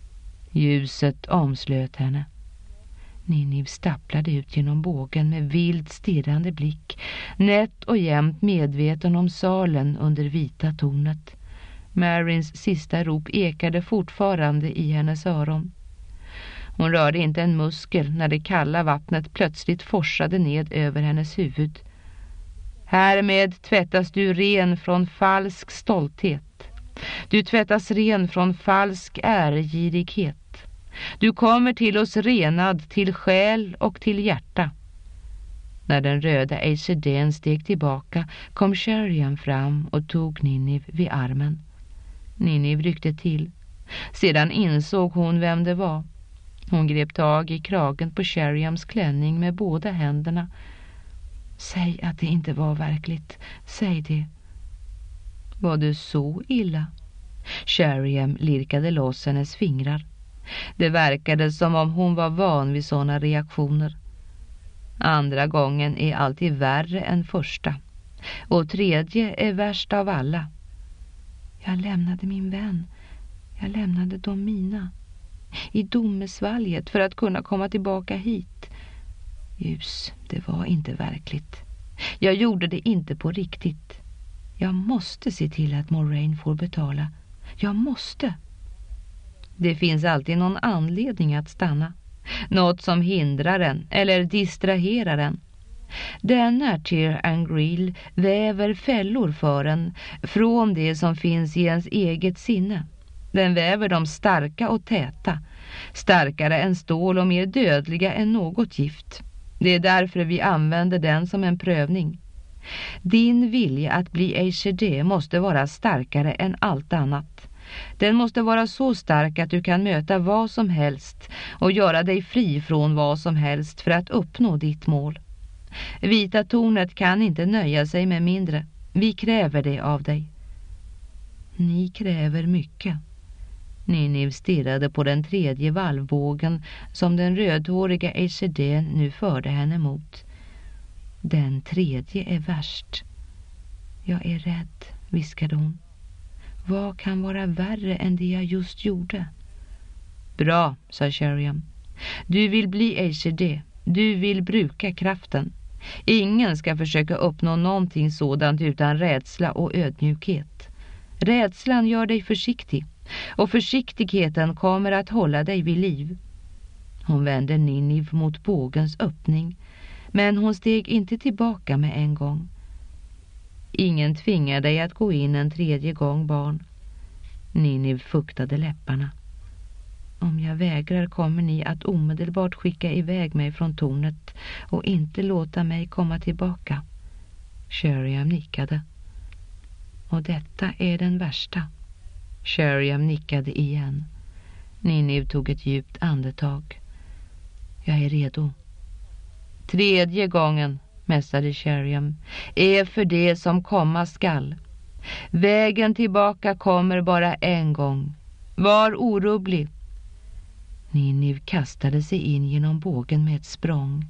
Ljuset omslöt henne. Nineve stapplade ut genom bågen med vild stirrande blick, nätt och jämnt medveten om salen under vita tornet. Marins sista rop ekade fortfarande i hennes öron. Hon rörde inte en muskel när det kalla vattnet plötsligt forsade ned över hennes huvud. Härmed tvättas du ren från falsk stolthet. Du tvättas ren från falsk ärgirighet. Du kommer till oss renad till själ och till hjärta. När den röda Eishedén steg tillbaka kom Sheriam fram och tog Nineve vid armen. Nineve ryckte till. Sedan insåg hon vem det var. Hon grep tag i kragen på Sheriams klänning med båda händerna. Säg att det inte var verkligt. Säg det. Var du så illa? Sheriam lirkade loss hennes fingrar. Det verkade som om hon var van vid sådana reaktioner. Andra gången är alltid värre än första. Och tredje är värst av alla. Jag lämnade min vän. Jag lämnade de mina. I domesvalget för att kunna komma tillbaka hit. Ljus, det var inte verkligt. Jag gjorde det inte på riktigt. Jag måste se till att Moraine får betala. Jag måste. Det finns alltid någon anledning att stanna. Något som hindrar en eller distraherar en. Denna Tyr Angril väver fällor för en från det som finns i ens eget sinne. Den väver dem starka och täta. Starkare än stål och mer dödliga än något gift. Det är därför vi använder den som en prövning. Din vilja att bli Eishedé måste vara starkare än allt annat. Den måste vara så stark att du kan möta vad som helst och göra dig fri från vad som helst för att uppnå ditt mål. Vita tornet kan inte nöja sig med mindre. Vi kräver det av dig. Ni kräver mycket. Nineve stirrade på den tredje valvbågen som den rödhåriga Eishedén nu förde henne mot. Den tredje är värst. Jag är rädd, viskade hon. Vad kan vara värre än det jag just gjorde? Bra, sa Sheriam. Du vill bli Eishedé. Du vill bruka kraften. Ingen ska försöka uppnå någonting sådant utan rädsla och ödmjukhet. Rädslan gör dig försiktig. Och försiktigheten kommer att hålla dig vid liv. Hon vände Nineve mot bågens öppning. Men hon steg inte tillbaka med en gång. Ingen tvingar dig att gå in en tredje gång, barn. Nineve fuktade läpparna. Om jag vägrar kommer ni att omedelbart skicka iväg mig från tornet och inte låta mig komma tillbaka. Sheriam nickade. Och detta är den värsta. Sheriam nickade igen. Ninive tog ett djupt andetag. Jag är redo. Tredje gången, mässade Sheriam, är för det som komma skall. Vägen tillbaka kommer bara en gång. Var orubblig. Ninive kastade sig in genom bågen med ett språng.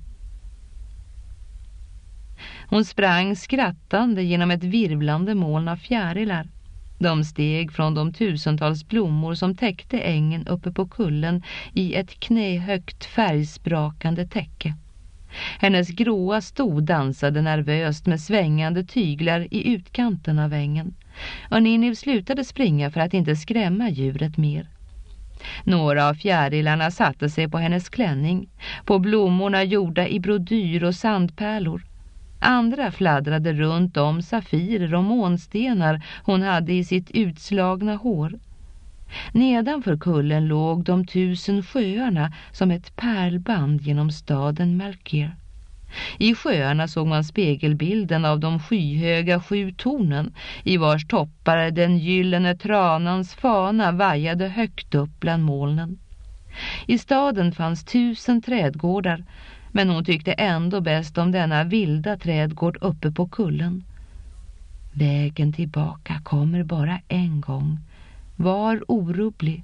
Hon sprang skrattande genom ett virvlande moln av fjärilar. De steg från de tusentals blommor som täckte ängen uppe på kullen i ett knähögt färgsprakande täcke. Hennes gråa sto dansade nervöst med svängande tyglar i utkanten av ängen. Och Ninive slutade springa för att inte skrämma djuret mer. Några av fjärilarna satte sig på hennes klänning, på blommorna gjorda i brodyr och sandpärlor. Andra fladdrade runt om safirer och månstenar hon hade i sitt utslagna hår. Nedanför kullen låg de tusen sjöarna som ett pärlband genom staden Malkir. I sjöarna såg man spegelbilden av de skyhöga sju tornen, i vars toppar den gyllene tranans fana vajade högt upp bland molnen. I staden fanns tusen trädgårdar, men hon tyckte ändå bäst om denna vilda trädgård uppe på kullen. Vägen tillbaka kommer bara en gång. Var orubblig.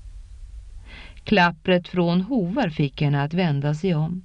Klappret från hovar fick henne att vända sig om.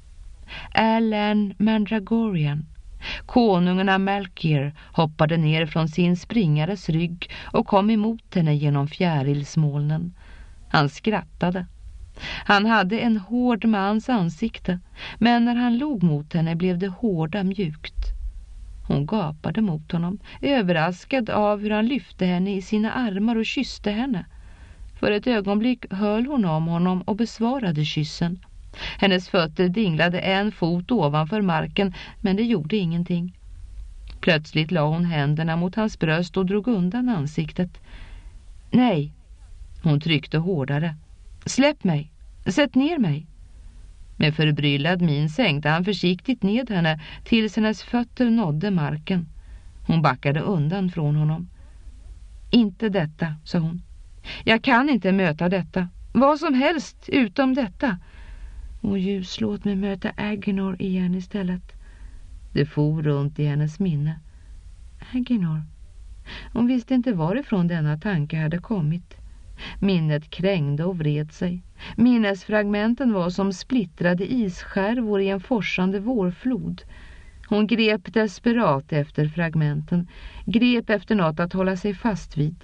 Alan Mandragorian, konungen av Malkir, hoppade ner från sin springares rygg och kom emot henne genom fjärilsmolnen. Han skrattade. Han hade en hård mans ansikte, men när han log mot henne blev det hårda mjukt. Hon gapade mot honom, överraskad av hur han lyfte henne i sina armar och kysste henne. För ett ögonblick höll hon om honom och besvarade kyssen. Hennes fötter dinglade en fot ovanför marken, men det gjorde ingenting. Plötsligt la hon händerna mot hans bröst och drog undan ansiktet. Nej, hon tryckte hårdare. Släpp mig, sätt ner mig. Med förbryllad min sänkte han försiktigt ned henne tills hennes fötter nådde marken. Hon backade undan från honom. Inte detta, sa hon. Jag kan inte möta detta. Vad som helst utom detta. Och ljus, låt mig möta Aginor igen istället. Det for runt i hennes minne. Aginor. Hon visste inte varifrån denna tanke hade kommit. Minnet krängde och vred sig. Minnesfragmenten var som splittrade isskärvor i en forsande vårflod. Hon grep desperat efter fragmenten, grep efter något att hålla sig fast vid.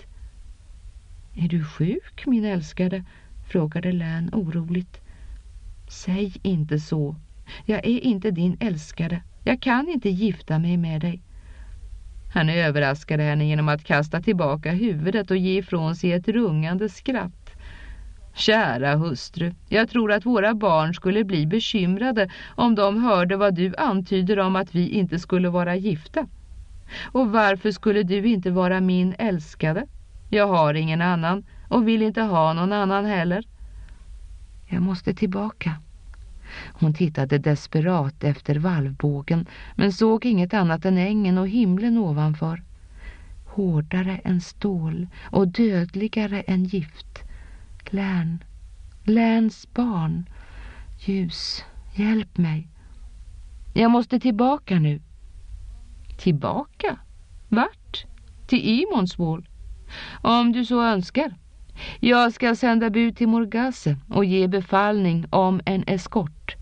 Är du sjuk, min älskade? Frågade Län oroligt. Säg inte så. Jag är inte din älskade. Jag kan inte gifta mig med dig. Han överraskade henne genom att kasta tillbaka huvudet och ge ifrån sig ett rungande skratt. Kära hustru, jag tror att våra barn skulle bli bekymrade om de hörde vad du antyder om att vi inte skulle vara gifta. Och varför skulle du inte vara min älskade? Jag har ingen annan och vill inte ha någon annan heller. Jag måste tillbaka. Hon tittade desperat efter valvbågen, men såg inget annat än ängen och himlen ovanför. Hårdare än stål och dödligare än gift. Län, Läns barn. Ljus, hjälp mig. Jag måste tillbaka nu. Tillbaka? Vart? Till Imonsvål. Om du så önskar. Jag ska sända bud till Morgase och ge befallning om en eskort.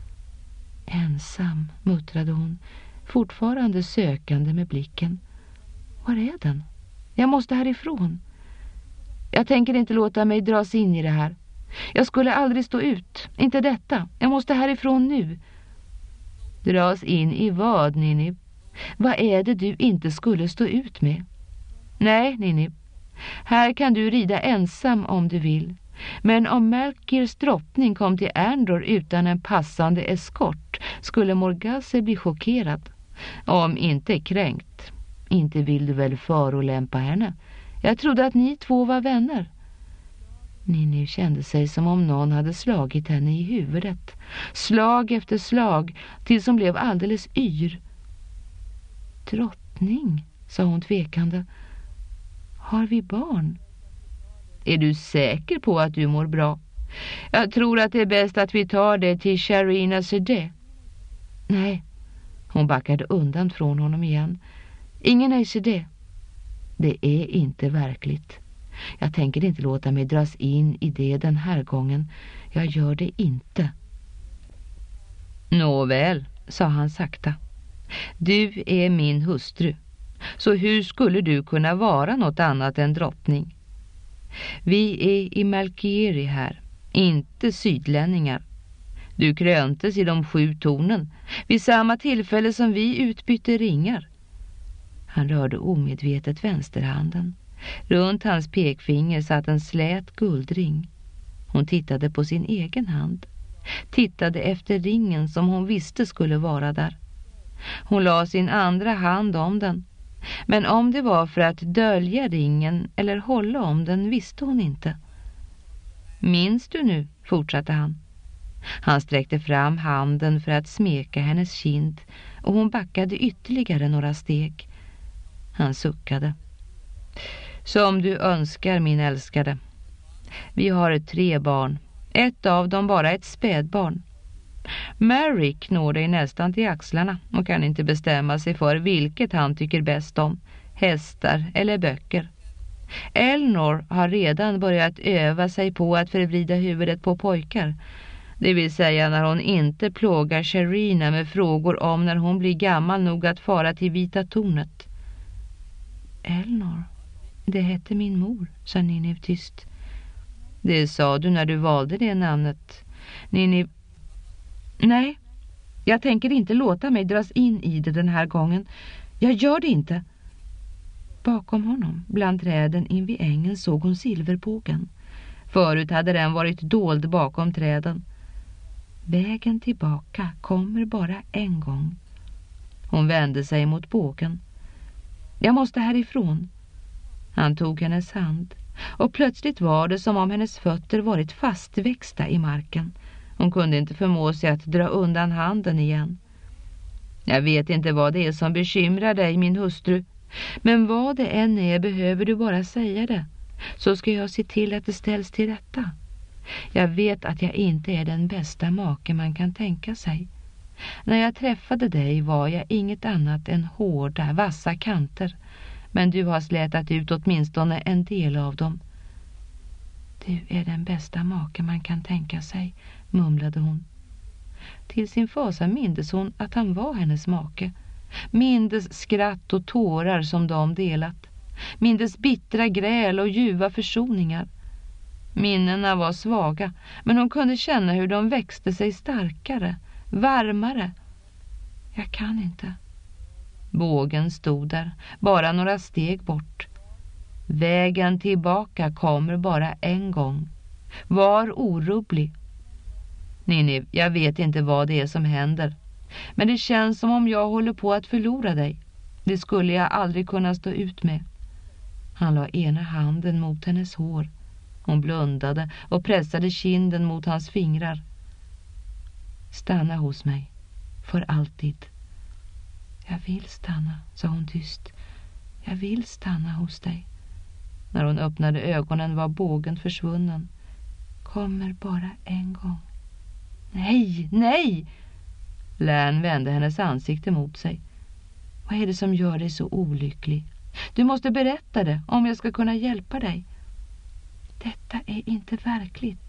Ensam, muttrade hon, fortfarande sökande med blicken. Var är den? Jag måste härifrån. Jag tänker inte låta mig dras in i det här. Jag skulle aldrig stå ut. Inte detta. Jag måste härifrån nu. Dras in i vad, Ninive? Vad är det du inte skulle stå ut med? Nej, Ninive. Här kan du rida ensam om du vill. Men om Malkirs drottning kom till Erndor utan en passande eskort skulle Morgase bli chockerad. Om inte kränkt. Inte vill du väl förolämpa henne? Jag trodde att ni två var vänner. Ninni kände sig som om någon hade slagit henne i huvudet. Slag efter slag, tills hon blev alldeles yr. Drottning, sa hon tvekande. Har vi barn? Är du säker på att du mår bra? Jag tror att det är bäst att vi tar det till Sharina Sede. Nej, hon backade undan från honom igen. Ingen är Sede. Det är inte verkligt. Jag tänker inte låta mig dras in i det den här gången. Jag gör det inte. Nåväl, sa han sakta. Du är min hustru. Så hur skulle du kunna vara något annat än drottning? Vi är i Malkieri här, inte sydlänningar. Du kröntes i de sju tornen vid samma tillfälle som vi utbytte ringar. Han rörde omedvetet vänsterhanden. Runt hans pekfinger satt en slät guldring. Hon tittade på sin egen hand. Tittade efter ringen som hon visste skulle vara där. Hon la sin andra hand om den. Men om det var för att dölja ringen eller hålla om den visste hon inte. Minns du nu, fortsatte han. Han sträckte fram handen för att smeka hennes kind och hon backade ytterligare några steg. Han suckade. Som du önskar, min älskade. Vi har tre barn. Ett av dem bara ett spädbarn. Mary knår dig nästan till axlarna och kan inte bestämma sig för vilket han tycker bäst om, hästar eller böcker. Elnor har redan börjat öva sig på att förvrida huvudet på pojkar. Det vill säga när hon inte plågar Sharina med frågor om när hon blir gammal nog att fara till Vita tornet. Elnor, det hette min mor, sa Ninni tyst. Det sa du när du valde det namnet. Ninni... Nej, jag tänker inte låta mig dras in i det den här gången. Jag gör det inte. Bakom honom, bland träden invid ängen, såg hon silverbågen. Förut hade den varit dold bakom träden. Vägen tillbaka kommer bara en gång. Hon vände sig mot bågen. Jag måste härifrån. Han tog hennes hand och plötsligt var det som om hennes fötter varit fastväxta i marken. Hon kunde inte förmå sig att dra undan handen igen. Jag vet inte vad det är som bekymrar dig, min hustru. Men vad det än är behöver du bara säga det. Så ska jag se till att det ställs till rätta. Jag vet att jag inte är den bästa make man kan tänka sig. När jag träffade dig var jag inget annat än hårda, vassa kanter. Men du har slätat ut åtminstone en del av dem. Du är den bästa make man kan tänka sig, mumlade hon. Till sin fasa mindes hon att han var hennes make. Mindes skratt och tårar som de delat. Mindes bittra gräl och ljuva försoningar. Minnena var svaga, men hon kunde känna hur de växte sig starkare, varmare. Jag kan inte. Bågen stod där, bara några steg bort. Vägen tillbaka kommer bara en gång. Var orubblig. Ninni, jag vet inte vad det är som händer. Men det känns som om jag håller på att förlora dig. Det skulle jag aldrig kunna stå ut med. Han la ena handen mot hennes hår. Hon blundade och pressade kinden mot hans fingrar. Stanna hos mig. För alltid. Jag vill stanna, sa hon tyst. Jag vill stanna hos dig. När hon öppnade ögonen var bågen försvunnen. Kommer bara en gång. Nej, nej! Lärn vände hennes ansikte mot sig. Vad är det som gör dig så olycklig? Du måste berätta det om jag ska kunna hjälpa dig. Detta är inte verkligt.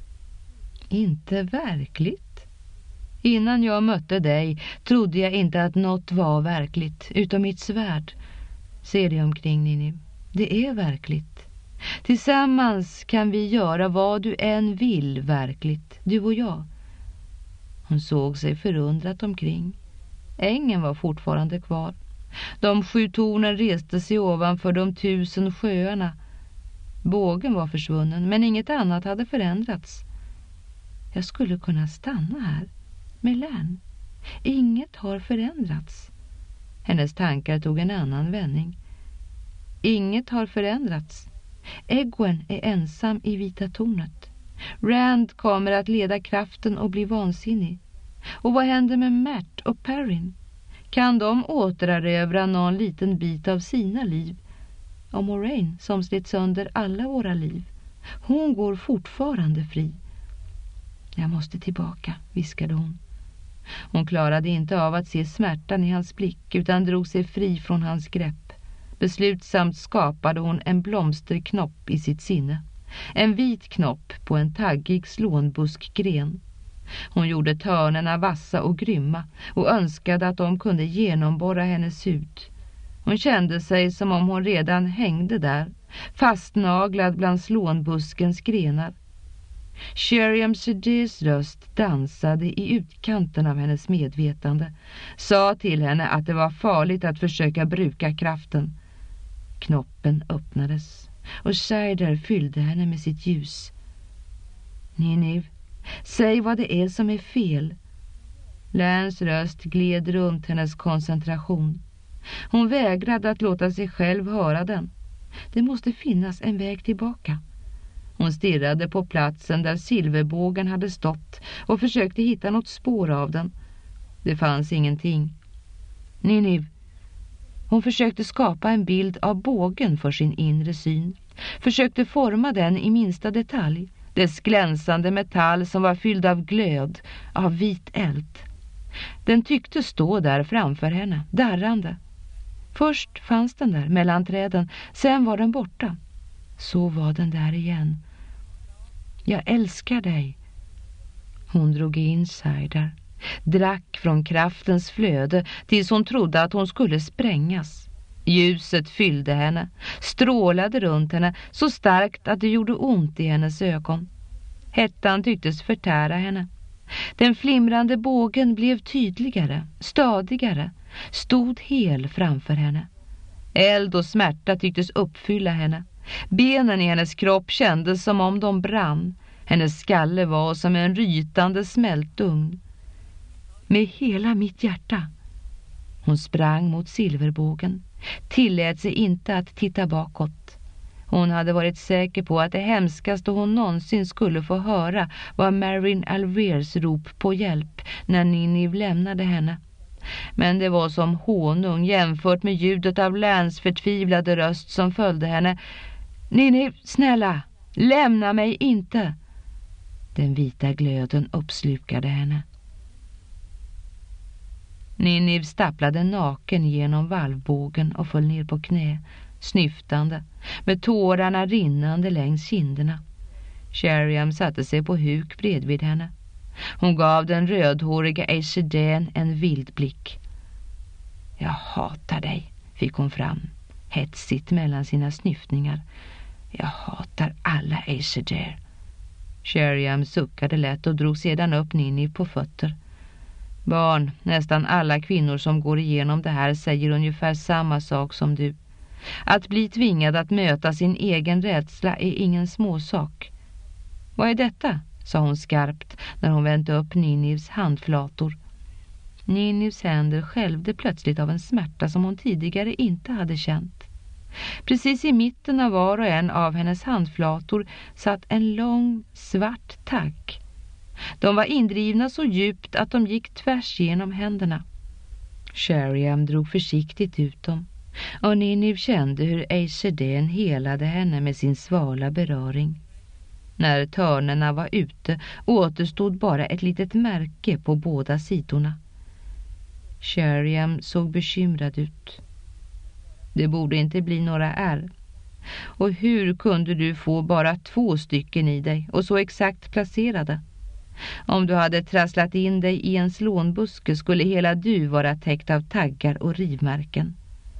Inte verkligt? Innan jag mötte dig trodde jag inte att något var verkligt utom mitt svärd. Se dig omkring, Ninni. Det är verkligt. Tillsammans kan vi göra vad du än vill verkligt, du och jag. Hon såg sig förundrat omkring. Ängen var fortfarande kvar. De sju tornen reste sig ovanför de tusen sjöarna. Bågen var försvunnen, men inget annat hade förändrats. Jag skulle kunna stanna här, med Lärn. Inget har förändrats. Hennes tankar tog en annan vändning. Inget har förändrats. Egwene är ensam i vita tornet. Rand kommer att leda kraften och bli vansinnig. Och vad händer med Märt och Perrin? Kan de återerövra någon liten bit av sina liv? Och Moraine som slitt sönder alla våra liv. Hon går fortfarande fri. Jag måste tillbaka, viskade hon. Hon klarade inte av att se smärtan i hans blick utan drog sig fri från hans grepp. Beslutsamt skapade hon en blomsterknopp i sitt sinne. En vit knopp på en taggig slånbuskgren. Hon gjorde törnerna vassa och grymma och önskade att de kunde genomborra hennes hud. Hon kände sig som om hon redan hängde där, fastnaglad bland slånbuskens grenar. Sheriam Seders röst dansade i utkanten av hennes medvetande, sa till henne att det var farligt att försöka bruka kraften. Knoppen öppnades och Seder fyllde henne med sitt ljus. Nyniv, säg vad det är som är fel. Lärns röst gled runt hennes koncentration. Hon vägrade att låta sig själv höra den. Det måste finnas en väg tillbaka. Hon stirrade på platsen där silverbågen hade stått och försökte hitta något spår av den. Det fanns ingenting. Nyniv. Hon försökte skapa en bild av bågen för sin inre syn. Försökte forma den i minsta detalj. Dess glänsande metall som var fylld av glöd, av vit eld. Den tyckte stå där framför henne, darrande. Först fanns den där mellan träden, sen var den borta. Så var den där igen. Jag älskar dig. Hon drog in Seder, drack från kraftens flöde tills hon trodde att hon skulle sprängas. Ljuset fyllde henne, strålade runt henne så starkt att det gjorde ont i hennes ögon. Hettan tycktes förtära henne. Den flimrande bågen blev tydligare, stadigare, stod hel framför henne. Eld och smärta tycktes uppfylla henne. Benen i hennes kropp kändes som om de brann. Hennes skalle var som en rytande smältugn. Med hela mitt hjärta. Hon sprang mot silverbågen. Tillät sig inte att titta bakåt. Hon hade varit säker på att det hemskaste hon någonsin skulle få höra var Marin Alvers rop på hjälp när Nyniv lämnade henne. Men det var som honung jämfört med ljudet av Lärns förtvivlade röst som följde henne. Nyniv, snälla, lämna mig inte. Den vita glöden uppslukade henne. Nyniv stapplade naken genom valvbågen och föll ner på knä, snyftande, med tårarna rinnande längs kinderna. Sheriam satte sig på huk bredvid henne. Hon gav den rödhåriga Aishedén en vild blick. Jag hatar dig, fick hon fram, hetsigt mellan sina snyftningar. Jag hatar alla Aishedér. Sheriam suckade lätt och drog sedan upp Nyniv på fötter. Barn, nästan alla kvinnor som går igenom det här säger ungefär samma sak som du. Att bli tvingad att möta sin egen rädsla är ingen småsak. Vad är detta? Sa hon skarpt när hon vände upp Nynivs handflator. Nynivs händer skälvde plötsligt av en smärta som hon tidigare inte hade känt. Precis i mitten av var och en av hennes handflator satt en lång svart tagg. De var indrivna så djupt att de gick tvärs genom händerna. Sheriam drog försiktigt ut dem och Nyniv kände hur Aishedén helade henne med sin svala beröring. När törnerna var ute återstod bara ett litet märke på båda sidorna. Sheriam såg bekymrad ut. Det borde inte bli några ärr. Och hur kunde du få bara två stycken i dig och så exakt placerade? Om du hade trasslat in dig i en slånbuske skulle hela du vara täckt av taggar och rivmärken.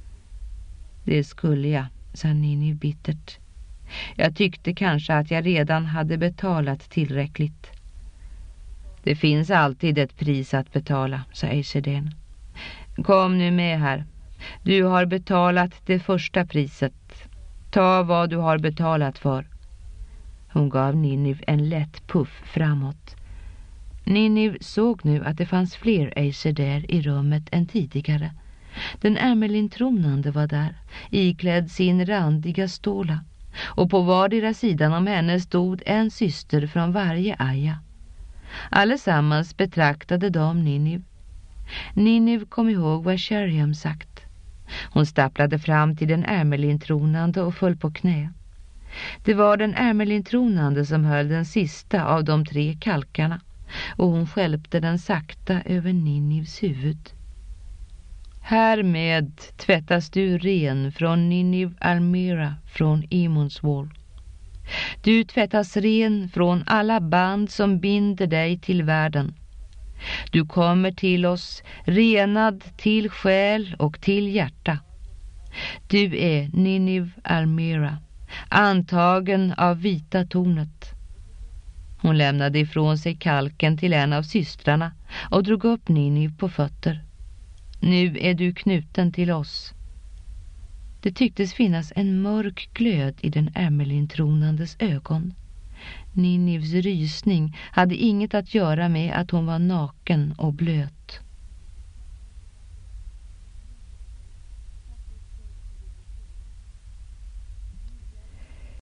Det skulle jag, sa Nyniv bittert. Jag tyckte kanske att jag redan hade betalat tillräckligt. Det finns alltid ett pris att betala, sa Aishedén. Kom nu med här. Du har betalat det första priset. Ta vad du har betalat för. Hon gav Nyniv en lätt puff framåt. Nyniv såg nu att det fanns fler Aishedér i rummet än tidigare. Den Ermelin tronande var där, iklädd sin randiga ståla. och på vardera sidan om henne stod en syster från varje aja. Allesammans betraktade de Ninive. Ninive kom ihåg vad Sheriam sagt. Hon stapplade fram till den ärmelintronande och föll på knä. Det var den ärmelintronande som höll den sista av de tre kalkarna, och hon skälpte den sakta över Ninives huvud. Härmed tvättas du ren från Ninive Almira från Emons Wall. Du tvättas ren från alla band som binder dig till världen. Du kommer till oss renad till själ och till hjärta. Du är Ninive Almira, antagen av vita tornet. Hon lämnade ifrån sig kalken till en av systrarna och drog upp Ninive på fötter. Nu är du knuten till oss. Det tycktes finnas en mörk glöd i den ärmelintronandes ögon. Ninives rysning hade inget att göra med att hon var naken och blöt.